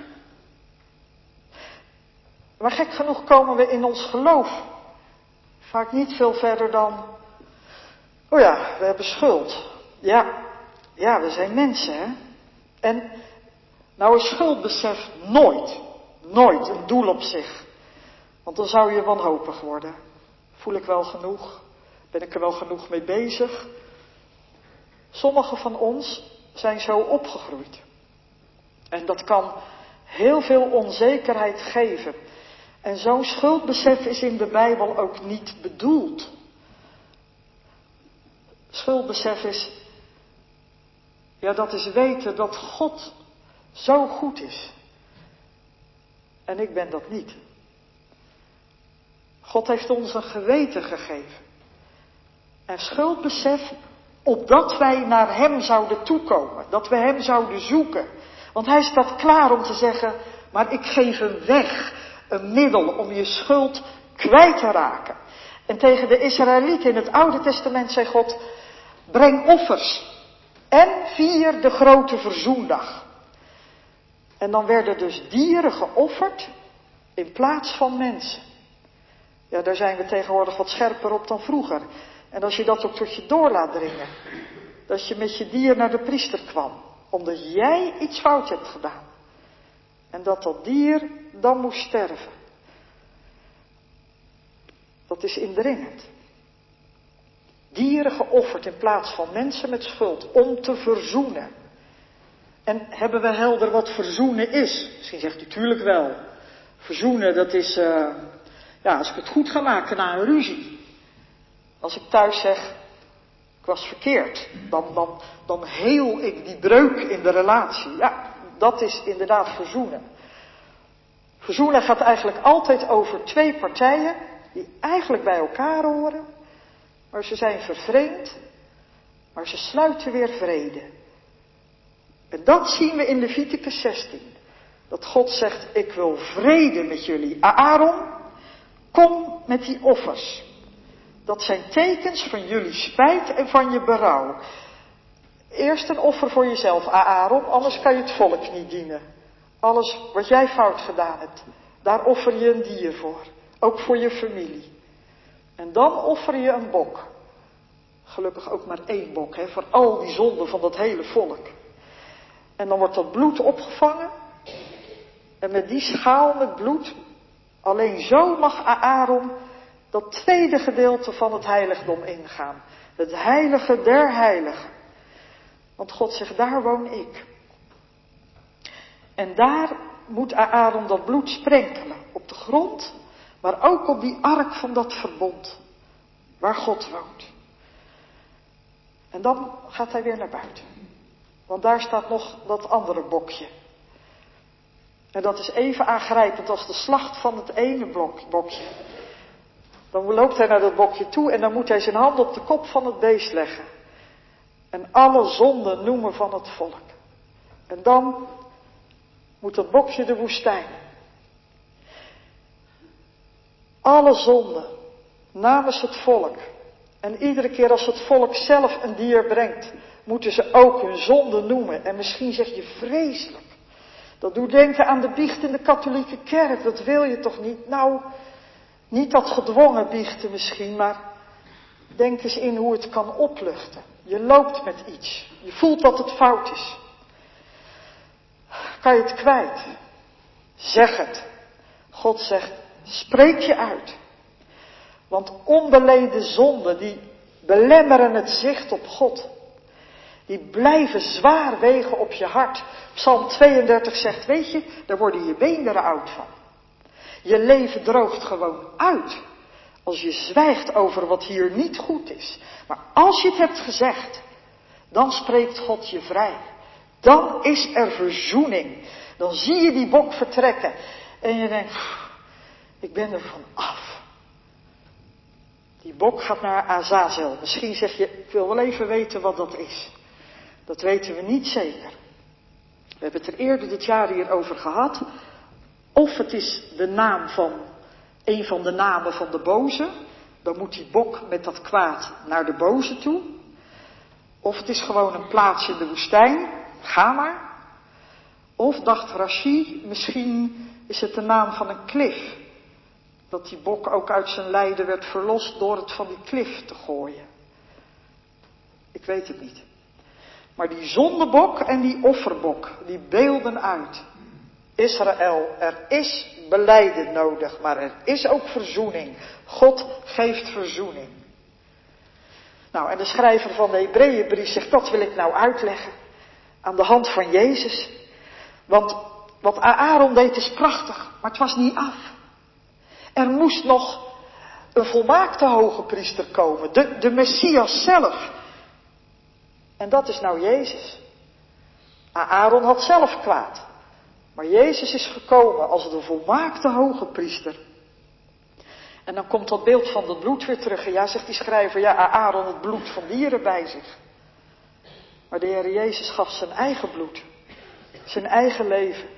Maar gek genoeg komen we in ons geloof vaak niet veel verder dan, oh ja, we hebben schuld. Ja, ja, we zijn mensen, hè. En nou is schuldbesef nooit, nooit een doel op zich. Want dan zou je wanhopig worden. Voel ik wel genoeg? Ben ik er wel genoeg mee bezig? Sommigen van ons zijn zo opgegroeid. En dat kan heel veel onzekerheid geven. En zo'n schuldbesef is in de Bijbel ook niet bedoeld. Schuldbesef is, ja, dat is weten dat God zo goed is. En ik ben dat niet. God heeft ons een geweten gegeven. En schuldbesef, opdat wij naar hem zouden toekomen. Dat we hem zouden zoeken. Want hij staat klaar om te zeggen, maar ik geef een weg, een middel om je schuld kwijt te raken. En tegen de Israëlieten in het Oude Testament zei God, breng offers en vier de grote verzoendag. En dan werden dus dieren geofferd in plaats van mensen. Ja, daar zijn we tegenwoordig wat scherper op dan vroeger. En als je dat ook tot je door laat dringen, dat je met je dier naar de priester kwam. Omdat jij iets fout hebt gedaan. En dat dat dier dan moest sterven. Dat is indringend. Dieren geofferd in plaats van mensen met schuld. Om te verzoenen. En hebben we helder wat verzoenen is? Misschien zegt u tuurlijk wel. Verzoenen, dat is, uh, ja, als ik het goed ga maken na een ruzie. Als ik thuis zeg, ik was verkeerd. Dan, dan, dan heel ik die breuk in de relatie. Ja, dat is inderdaad verzoenen. Verzoenen gaat eigenlijk altijd over twee partijen. Die eigenlijk bij elkaar horen. Maar ze zijn vervreemd. Maar ze sluiten weer vrede. En dat zien we in Leviticus zestien. Dat God zegt, ik wil vrede met jullie. Aaron, kom met die offers. Dat zijn tekens van jullie spijt en van je berouw. Eerst een offer voor jezelf, Aaron, anders kan je het volk niet dienen. Alles wat jij fout gedaan hebt, daar offer je een dier voor. Ook voor je familie. En dan offer je een bok. Gelukkig ook maar één bok, hè, voor al die zonden van dat hele volk. En dan wordt dat bloed opgevangen. En met die schaal met bloed, alleen zo mag Aaron dat tweede gedeelte van het heiligdom ingaan. Het heilige der heiligen. Want God zegt, daar woon ik. En daar moet Aaron dat bloed sprenkelen. Op de grond, maar ook op die ark van dat verbond. Waar God woont. En dan gaat hij weer naar buiten. Want daar staat nog dat andere bokje. En dat is even aangrijpend als de slacht van het ene bokje. Dan loopt hij naar dat bokje toe en dan moet hij zijn hand op de kop van het beest leggen. En alle zonden noemen van het volk. En dan moet dat bokje de woestijn. Alle zonden namens het volk. En iedere keer als het volk zelf een dier brengt, moeten ze ook hun zonde noemen. En misschien zeg je vreselijk. Dat doet denken aan de biecht in de katholieke kerk. Dat wil je toch niet? Nou, niet dat gedwongen biechten misschien, maar denk eens in hoe het kan opluchten. Je loopt met iets. Je voelt dat het fout is. Kan je het kwijt? Zeg het. God zegt, spreek je uit. Want onbeleden zonden, die belemmeren het zicht op God. Die blijven zwaar wegen op je hart. Psalm tweeëndertig zegt, weet je, daar worden je beenderen oud van. Je leven droogt gewoon uit. Als je zwijgt over wat hier niet goed is. Maar als je het hebt gezegd, dan spreekt God je vrij. Dan is er verzoening. Dan zie je die bok vertrekken. En je denkt, ik ben er van af. Die bok gaat naar Azazel. Misschien zeg je, ik wil wel even weten wat dat is. Dat weten we niet zeker. We hebben het er eerder dit jaar hierover gehad. Of het is de naam van, een van de namen van de boze. Dan moet die bok met dat kwaad naar de boze toe. Of het is gewoon een plaats in de woestijn. Ga maar. Of dacht Rashi, misschien is het de naam van een klif. Dat die bok ook uit zijn lijden werd verlost door het van die klif te gooien. Ik weet het niet. Maar die zondebok en die offerbok, die beelden uit. Israël, er is belijden nodig, maar er is ook verzoening. God geeft verzoening. Nou, en de schrijver van de Hebreeënbrief zegt, dat wil ik nou uitleggen. Aan de hand van Jezus. Want wat Aaron deed is prachtig, maar het was niet af. Er moest nog een volmaakte hoge priester komen. De, de Messias zelf. En dat is nou Jezus. Aaron had zelf kwaad. Maar Jezus is gekomen als de volmaakte hoge priester. En dan komt dat beeld van dat bloed weer terug. En ja, zegt die schrijver, ja, Aaron het bloed van dieren bij zich. Maar de Heer Jezus gaf zijn eigen bloed. Zijn eigen leven.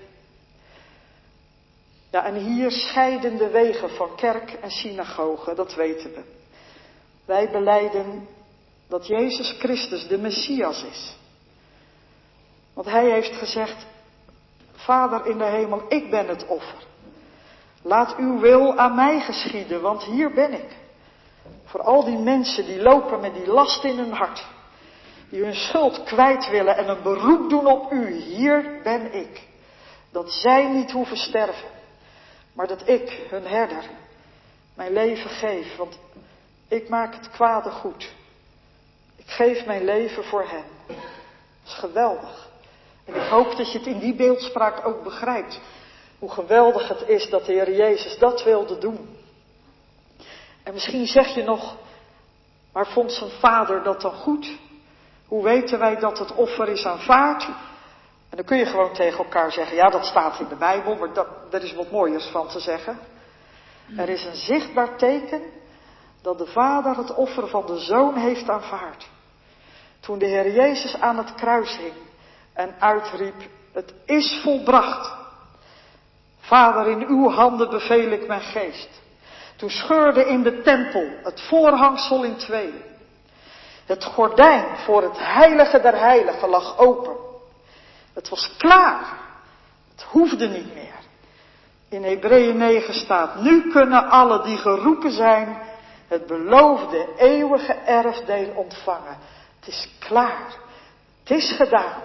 Ja, en hier scheiden de wegen van kerk en synagoge, dat weten we. Wij belijden dat Jezus Christus de Messias is. Want hij heeft gezegd, Vader in de hemel, ik ben het offer. Laat uw wil aan mij geschieden, want hier ben ik. Voor al die mensen die lopen met die last in hun hart. die hun schuld kwijt willen en een beroep doen op u. Hier ben ik. Dat zij niet hoeven sterven, maar dat ik, hun herder, mijn leven geef. Want ik maak het kwade goed. Ik geef mijn leven voor hen. Dat is geweldig. En ik hoop dat je het in die beeldspraak ook begrijpt. Hoe geweldig het is dat de Heer Jezus dat wilde doen. En misschien zeg je nog, maar vond zijn vader dat dan goed? Hoe weten wij dat het offer is aanvaard? En dan kun je gewoon tegen elkaar zeggen, ja, dat staat in de Bijbel, maar dat, daar is wat mooiers van te zeggen. Er is een zichtbaar teken dat de vader het offer van de zoon heeft aanvaard. Toen de Heer Jezus aan het kruis hing en uitriep, het is volbracht. Vader, in uw handen beveel ik mijn geest. Toen scheurde in de tempel het voorhangsel in tweeën. Het gordijn voor het heilige der heiligen lag open. Het was klaar. Het hoefde niet meer. In Hebreeën negen staat, nu kunnen alle die geroepen zijn het beloofde eeuwige erfdeel ontvangen. Het is klaar. Het is gedaan.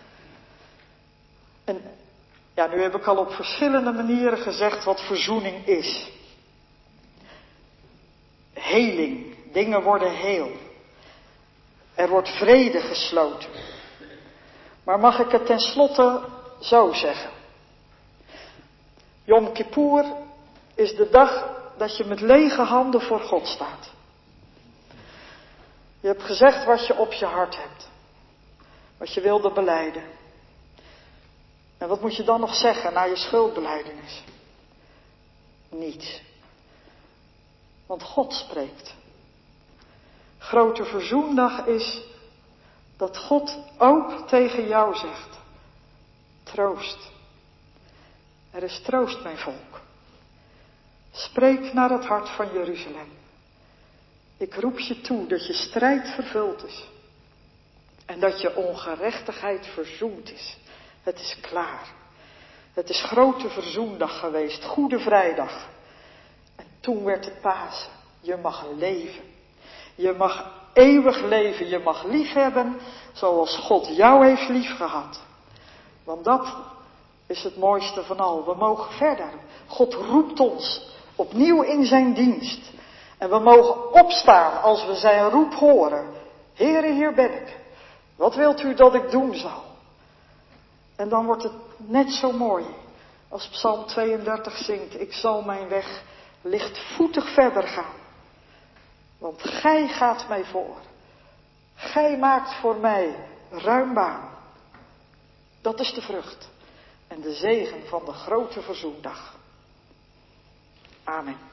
En ja, nu heb ik al op verschillende manieren gezegd wat verzoening is. Heling. Dingen worden heel. Er wordt vrede gesloten. Maar mag ik het tenslotte zo zeggen? Yom Kippur is de dag dat je met lege handen voor God staat. Je hebt gezegd wat je op je hart hebt. Wat je wilde belijden. En wat moet je dan nog zeggen na je schuldbelijdenis? Niets. Want God spreekt. Grote verzoendag is dat God ook tegen jou zegt. Troost. Er is troost, mijn volk. Spreek naar het hart van Jeruzalem. Ik roep je toe dat je strijd vervuld is. En dat je ongerechtigheid verzoend is. Het is klaar. Het is grote verzoendag geweest. Goede Vrijdag. En toen werd het Pasen. Je mag leven. Je mag eeuwig leven. Je mag liefhebben zoals God jou heeft liefgehad. Want dat is het mooiste van al. We mogen verder. God roept ons opnieuw in zijn dienst. En we mogen opstaan als we zijn roep horen. Heere, hier ben ik. Wat wilt u dat ik doen zal? En dan wordt het net zo mooi als Psalm tweeëndertig zingt. Ik zal mijn weg lichtvoetig verder gaan. Want gij gaat mij voor. Gij maakt voor mij ruim baan. Dat is de vrucht en de zegen van de grote verzoendag. Amen.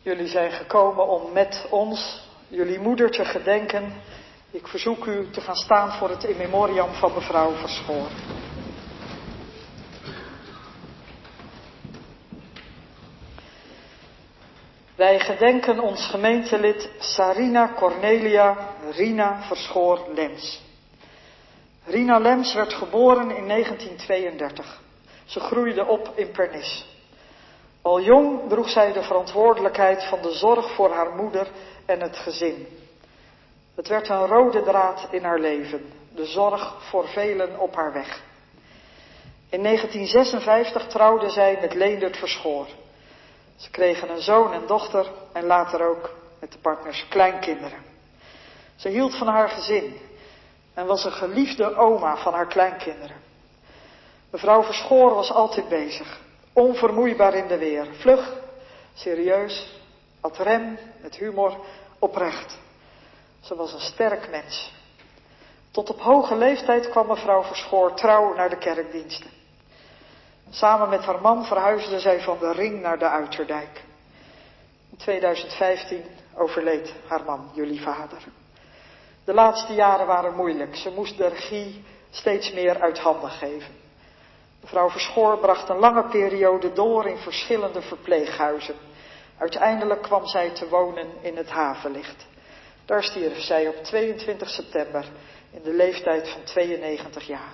Jullie zijn gekomen om met ons, jullie moeder, te gedenken. Ik verzoek u te gaan staan voor het in memoriam van mevrouw Verschoor. Wij gedenken ons gemeentelid Sarina Cornelia Rina Verschoor-Lems. Rina Lems werd geboren in negentien tweeëndertig. Ze groeide op in Pernis. Al jong droeg zij de verantwoordelijkheid van de zorg voor haar moeder en het gezin. Het werd een rode draad in haar leven, de zorg voor velen op haar weg. In negentien zesenvijftig trouwde zij met Leendert Verschoor. Ze kregen een zoon en dochter en later ook met de partners kleinkinderen. Ze hield van haar gezin en was een geliefde oma van haar kleinkinderen. Mevrouw Verschoor was altijd bezig, onvermoeibaar in de weer, vlug, serieus, ad rem, met humor, oprecht. Ze was een sterk mens. Tot op hoge leeftijd kwam mevrouw Verschoor trouw naar de kerkdiensten. Samen met haar man verhuisde zij van de Ring naar de Uiterdijk. In tweeduizend vijftien overleed haar man, jullie vader. De laatste jaren waren moeilijk. Ze moest de regie steeds meer uit handen geven. Mevrouw Verschoor bracht een lange periode door in verschillende verpleeghuizen. Uiteindelijk kwam zij te wonen in het Havenlicht. Daar stierf zij op tweeëntwintig september in de leeftijd van tweeënnegentig jaar.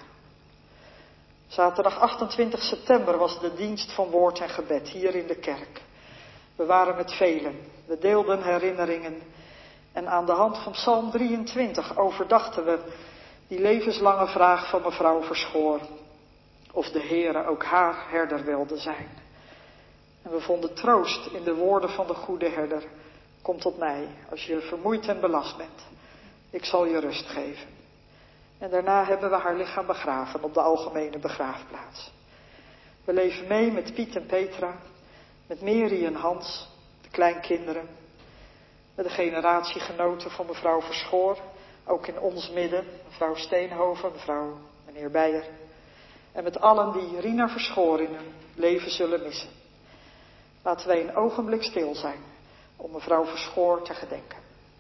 Zaterdag achtentwintig september was de dienst van woord en gebed hier in de kerk. We waren met velen, we deelden herinneringen en aan de hand van Psalm drieëntwintig overdachten we die levenslange vraag van mevrouw Verschoor. Of de Heere ook haar herder wilde zijn. En we vonden troost in de woorden van de goede herder. Kom tot mij, als je vermoeid en belast bent. Ik zal je rust geven. En daarna hebben we haar lichaam begraven op de algemene begraafplaats. We leven mee met Piet en Petra, met Mary en Hans, de kleinkinderen, met de generatiegenoten van mevrouw Verschoor, ook in ons midden, mevrouw Steenhoven, mevrouw meneer Beijer, en met allen die Rina Verschoor in hun leven zullen missen. Laten wij een ogenblik stil zijn om mevrouw Verschoor te gedenken.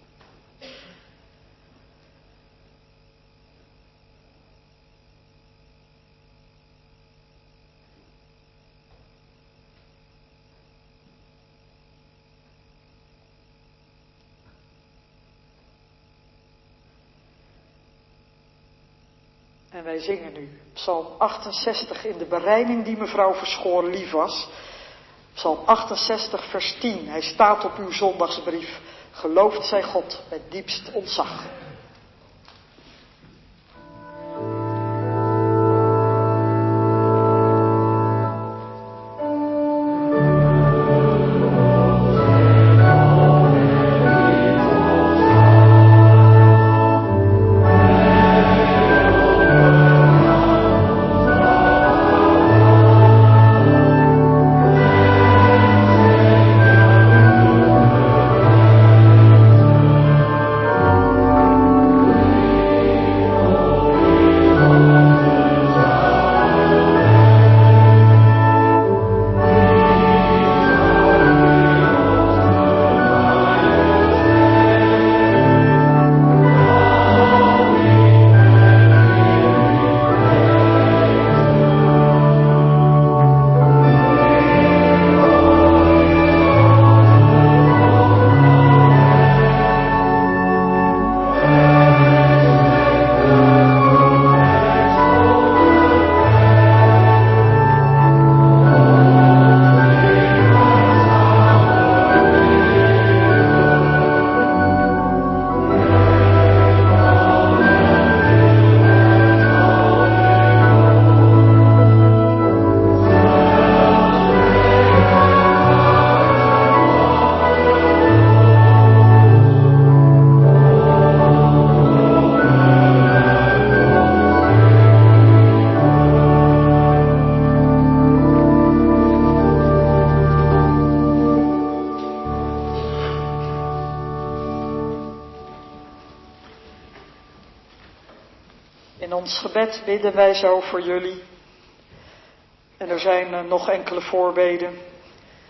En wij zingen nu Psalm achtenzestig in de berijming die mevrouw Verschoor lief was. Psalm achtenzestig vers tien. Hij staat op uw zondagsbrief. Gelooft zij God met diepst ontzag. ons gebed bidden wij zo voor jullie. En er zijn uh, nog enkele voorbeden.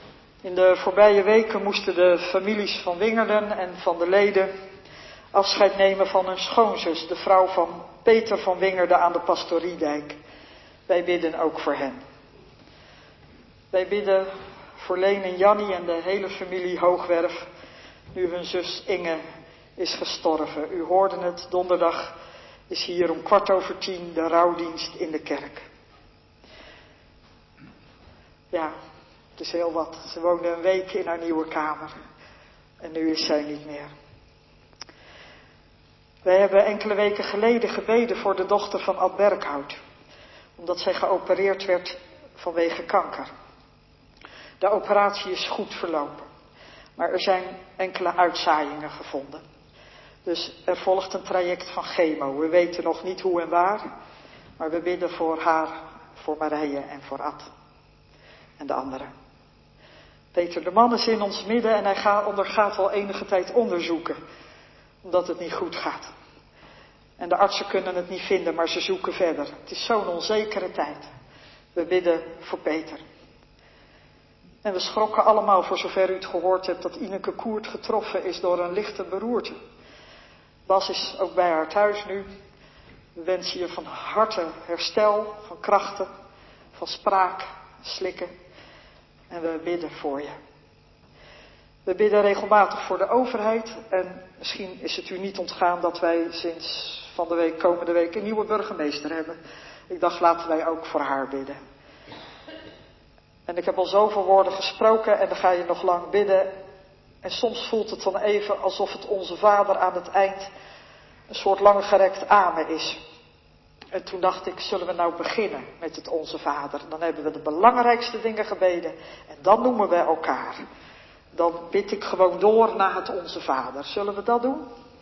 In de voorbije weken moesten de families van Wingerden en van de leden afscheid nemen van hun schoonzus, de vrouw van Peter van Wingerden aan de Pastoriedijk. Wij bidden ook voor hen. Wij bidden voor Leen en Jannie en de hele familie Hoogwerf, nu hun zus Inge is gestorven. U hoorde het, donderdag is hier om kwart over tien de rouwdienst in de kerk. Ja, het is heel wat. Ze woonde een week in haar nieuwe kamer en nu is zij niet meer. Wij hebben enkele weken geleden gebeden voor de dochter van Ad Berkhout, omdat zij geopereerd werd vanwege kanker. De operatie is goed verlopen, maar er zijn enkele uitzaaiingen gevonden. Dus er volgt een traject van chemo. We weten nog niet hoe en waar, maar we bidden voor haar, voor Marije en voor Ad en de anderen. Peter de Man is in ons midden en hij gaat, ondergaat al enige tijd onderzoeken, omdat het niet goed gaat. En de artsen kunnen het niet vinden, maar ze zoeken verder. Het is zo'n onzekere tijd. We bidden voor Peter. En we schrokken allemaal, voor zover u het gehoord hebt, dat Ineke Koert getroffen is door een lichte beroerte. Bas is ook bij haar thuis nu. We wensen je van harte herstel, van krachten, van spraak, slikken. En we bidden voor je. We bidden regelmatig voor de overheid. En misschien is het u niet ontgaan dat wij sinds van de week, komende week, een nieuwe burgemeester hebben. Ik dacht, laten wij ook voor haar bidden. En ik heb al zoveel woorden gesproken en dan ga je nog lang bidden. En soms voelt het dan even alsof het onze Vader aan het eind een soort langgerekt amen is. En toen dacht ik, zullen we nou beginnen met het Onze Vader? Dan hebben we de belangrijkste dingen gebeden en dan noemen we elkaar. Dan bid ik gewoon door naar het Onze Vader. Zullen we dat doen?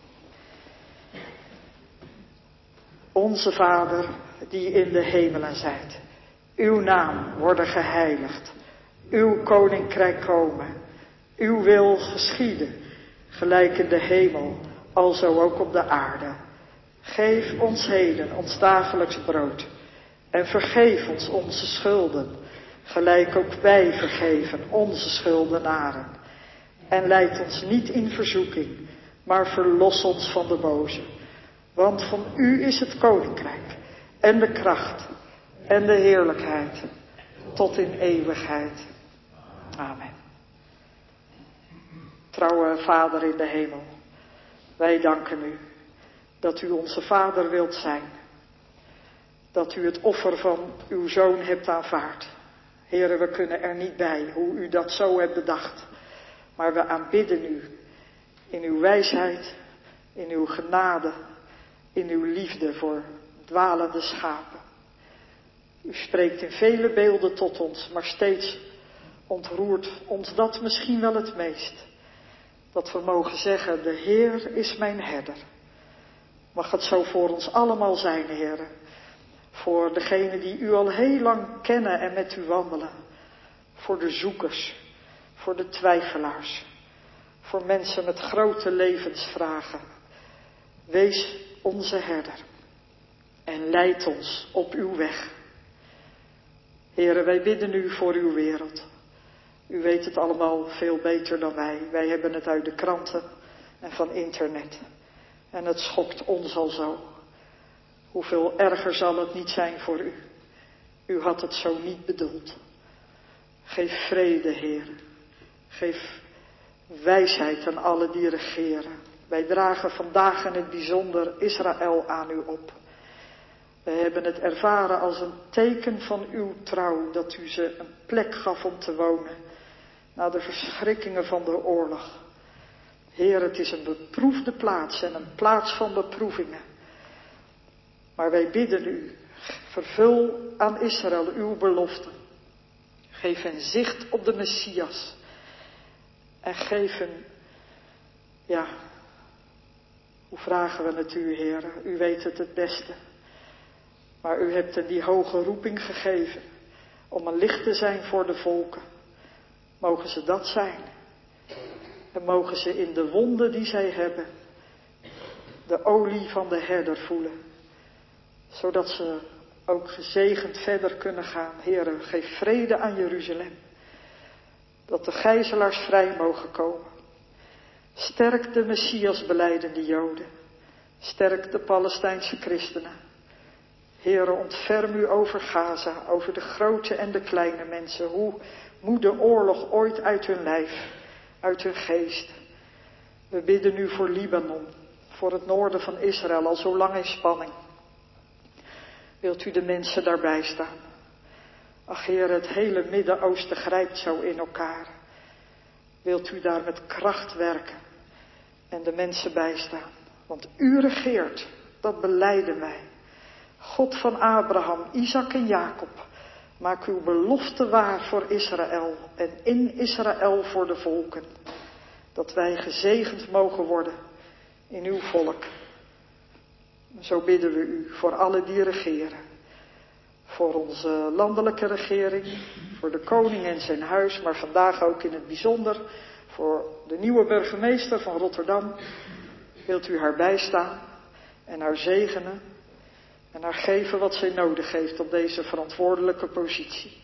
Onze Vader, die in de hemelen zijt. Uw naam worden geheiligd. Uw koninkrijk komen. Uw wil geschieden. Gelijk in de hemel, alzo ook op de aarde. Geef ons heden ons dagelijks brood. En vergeef ons onze schulden. Gelijk ook wij vergeven onze schuldenaren. En leid ons niet in verzoeking, maar verlos ons van de boze. Want van u is het koninkrijk en de kracht en de heerlijkheid tot in eeuwigheid. Amen. Trouwe Vader in de hemel, wij danken u dat u onze Vader wilt zijn. Dat u het offer van uw Zoon hebt aanvaard. Heren, we kunnen er niet bij hoe u dat zo hebt bedacht. Maar we aanbidden u in uw wijsheid, in uw genade, in uw liefde voor dwalende schapen. U spreekt in vele beelden tot ons, maar steeds ontroert ons dat misschien wel het meest. Dat we mogen zeggen, de Heer is mijn herder. Mag het zo voor ons allemaal zijn, Heer. Voor degenen die u al heel lang kennen en met u wandelen. Voor de zoekers, voor de twijfelaars. Voor mensen met grote levensvragen. Wees onze herder. En leid ons op uw weg. Heren, wij bidden u voor uw wereld. U weet het allemaal veel beter dan wij. Wij hebben het uit de kranten en van internet. En het schokt ons al zo. Hoeveel erger zal het niet zijn voor u. U had het zo niet bedoeld. Geef vrede, Heer. Geef wijsheid aan alle die regeren. Wij dragen vandaag in het bijzonder Israël aan u op. We hebben het ervaren als een teken van uw trouw dat u ze een plek gaf om te wonen. Na de verschrikkingen van de oorlog. Heer, het is een beproefde plaats en een plaats van beproevingen. Maar wij bidden u, vervul aan Israël uw belofte. Geef hen zicht op de Messias. En geef hen, ja, hoe vragen we het u, Heer? U weet het het beste. Maar u hebt hen die hoge roeping gegeven om een licht te zijn voor de volken. Mogen ze dat zijn. En mogen ze in de wonden die zij hebben, de olie van de herder voelen. Zodat ze ook gezegend verder kunnen gaan. Heere, geef vrede aan Jeruzalem. Dat de gijzelaars vrij mogen komen. Sterk de Messias belijdende Joden. Sterk de Palestijnse christenen. Heere, ontferm u over Gaza, over de grote en de kleine mensen. Hoe moet de oorlog ooit uit hun lijf, uit hun geest. We bidden nu voor Libanon, voor het noorden van Israël, al zo lang in spanning. Wilt u de mensen daarbij staan? Ach Heere, het hele Midden-Oosten grijpt zo in elkaar. Wilt u daar met kracht werken en de mensen bijstaan? Want u regeert, dat belijden wij. God van Abraham, Isaac en Jacob, maak uw belofte waar voor Israël en in Israël voor de volken. Dat wij gezegend mogen worden in uw volk. Zo bidden we u voor alle die regeren. Voor onze landelijke regering, voor de koning en zijn huis, maar vandaag ook in het bijzonder voor de nieuwe burgemeester van Rotterdam. Wilt u haar bijstaan en haar zegenen en haar geven wat zij nodig heeft op deze verantwoordelijke positie.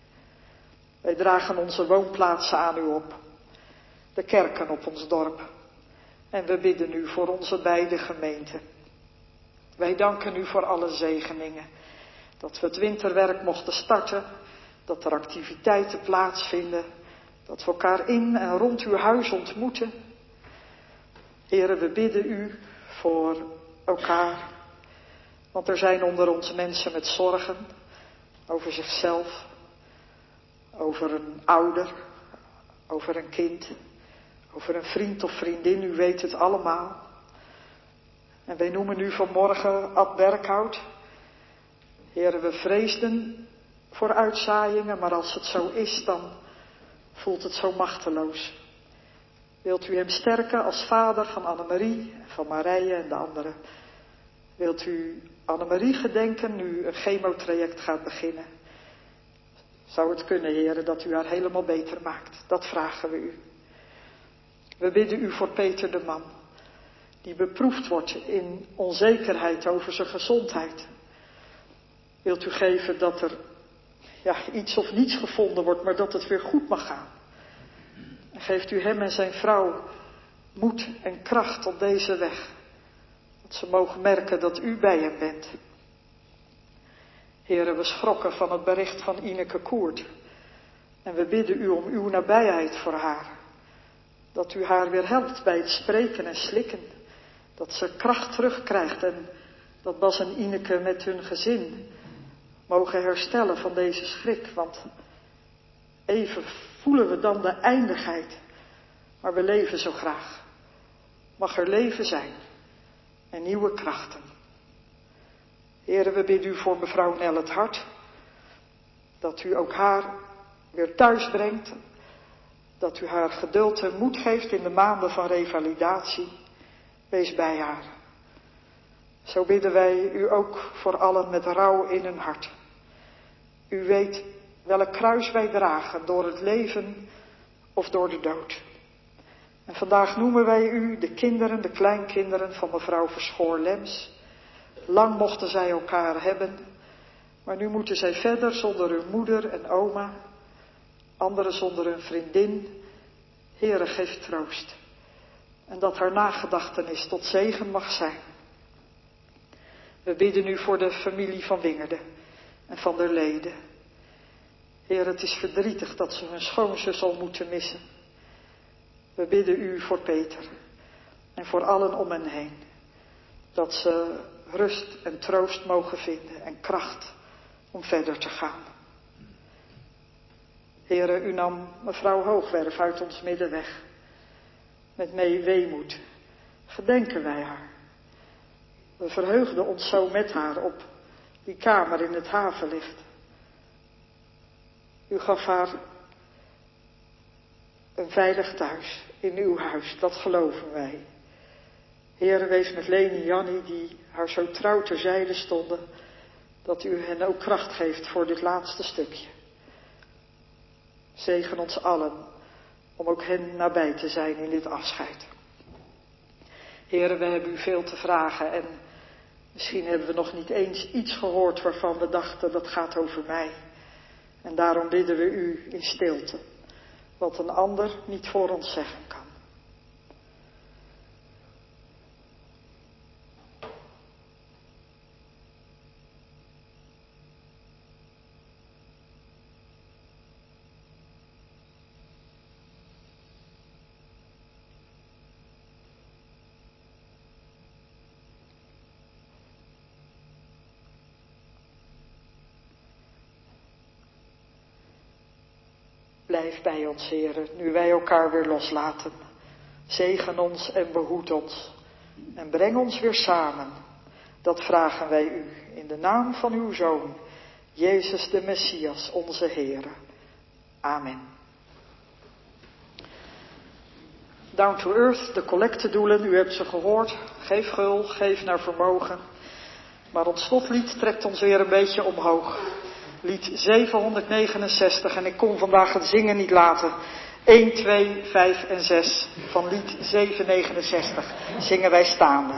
Wij dragen onze woonplaatsen aan u op, de kerken op ons dorp. En we bidden u voor onze beide gemeenten. Wij danken u voor alle zegeningen. Dat we het winterwerk mochten starten, dat er activiteiten plaatsvinden, dat we elkaar in en rond uw huis ontmoeten. Heren, we bidden u voor elkaar, want er zijn onder ons mensen met zorgen over zichzelf, over een ouder, over een kind, over een vriend of vriendin, u weet het allemaal. En wij noemen u vanmorgen Ad Berkhout. Heren, we vreesden voor uitzaaiingen, maar als het zo is, dan voelt het zo machteloos. Wilt u hem sterken als vader van Annemarie, van Marije en de anderen? Wilt u Annemarie gedenken nu een chemotraject gaat beginnen? Zou het kunnen, heren, dat u haar helemaal beter maakt? Dat vragen we u. We bidden u voor Peter de man, die beproefd wordt in onzekerheid over zijn gezondheid. Wilt u geven dat er ja, iets of niets gevonden wordt, maar dat het weer goed mag gaan. En geeft u hem en zijn vrouw moed en kracht op deze weg. Dat ze mogen merken dat u bij hem bent. Heren, we schrokken van het bericht van Ineke Koert. En we bidden u om uw nabijheid voor haar. Dat u haar weer helpt bij het spreken en slikken. Dat ze kracht terugkrijgt en dat Bas en Ineke met hun gezin mogen herstellen van deze schrik. Want even voelen we dan de eindigheid. Maar we leven zo graag. Mag er leven zijn en nieuwe krachten. Heren, we bidden u voor mevrouw Nel het Hart. Dat u ook haar weer thuis brengt. Dat u haar geduld en moed geeft in de maanden van revalidatie. Wees bij haar. Zo bidden wij u ook voor allen met rouw in hun hart. U weet welk kruis wij dragen, door het leven of door de dood. En vandaag noemen wij u de kinderen, de kleinkinderen van mevrouw Verschoor-Lems. Lang mochten zij elkaar hebben, maar nu moeten zij verder zonder hun moeder en oma, anderen zonder hun vriendin. Heere, geef troost. En dat haar nagedachtenis tot zegen mag zijn. We bidden u voor de familie van Wingerde en van der Leden. Heer, het is verdrietig dat ze hun schoonzus al moeten missen. We bidden u voor Peter en voor allen om hen heen. Dat ze rust en troost mogen vinden en kracht om verder te gaan. Heere, u nam mevrouw Hoogwerf uit ons midden weg. Met mee weemoed gedenken wij haar. We verheugden ons zo met haar op die kamer in het havenlicht. U gaf haar een veilig thuis in uw huis, dat geloven wij. Heere, wees met Leni en Jannie, die haar zo trouw terzijde stonden, dat u hen ook kracht geeft voor dit laatste stukje. Zegen ons allen, om ook hen nabij te zijn in dit afscheid. Heere, we hebben u veel te vragen en misschien hebben we nog niet eens iets gehoord waarvan we dachten dat gaat over mij. En daarom bidden we u in stilte. wat een ander niet voor ons zeggen kan. Blijf bij ons, Heere, nu wij elkaar weer loslaten. Zegen ons en behoed ons. En breng ons weer samen. Dat vragen wij u in de naam van uw Zoon, Jezus de Messias, onze Heere. Amen. Down to Earth, de collectedoelen, u hebt ze gehoord. Geef gul, geef naar vermogen. Maar ons slotlied trekt ons weer een beetje omhoog. Lied zevenhonderdnegenenzestig, en ik kon vandaag het zingen niet laten. een, twee, vijf en zes van lied zevenhonderdnegenenzestig zingen wij staande.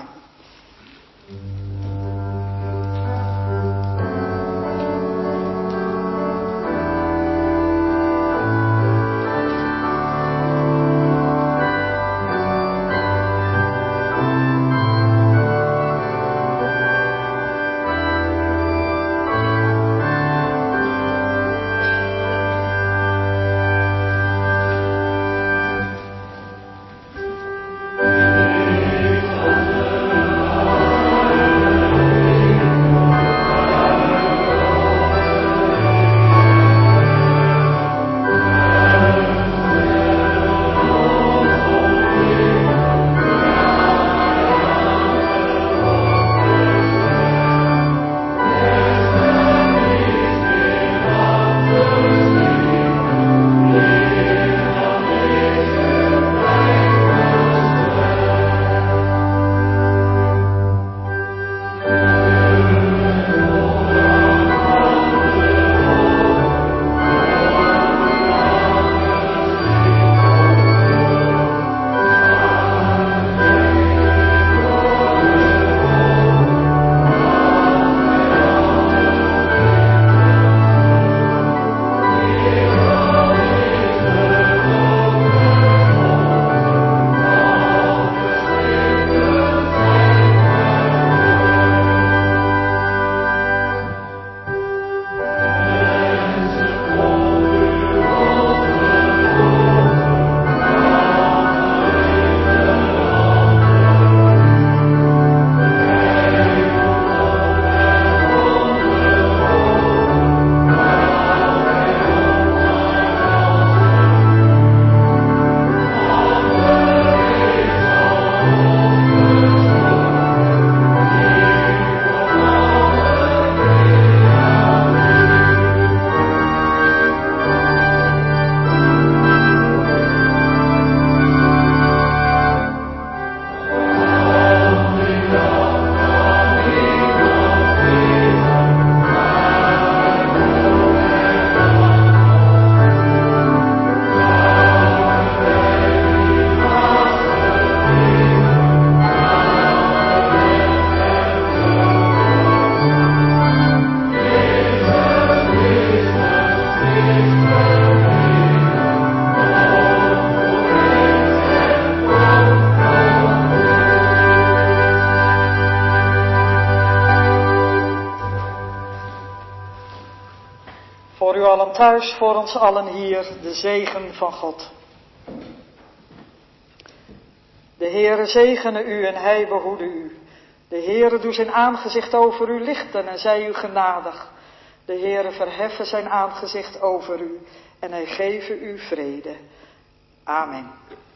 Thuis voor ons allen hier de zegen van God. De Heere zegene u en hij behoede u. De Heere doe zijn aangezicht over u lichten en zij u genadig. De Heere verheffen zijn aangezicht over u en hij geve u vrede. Amen.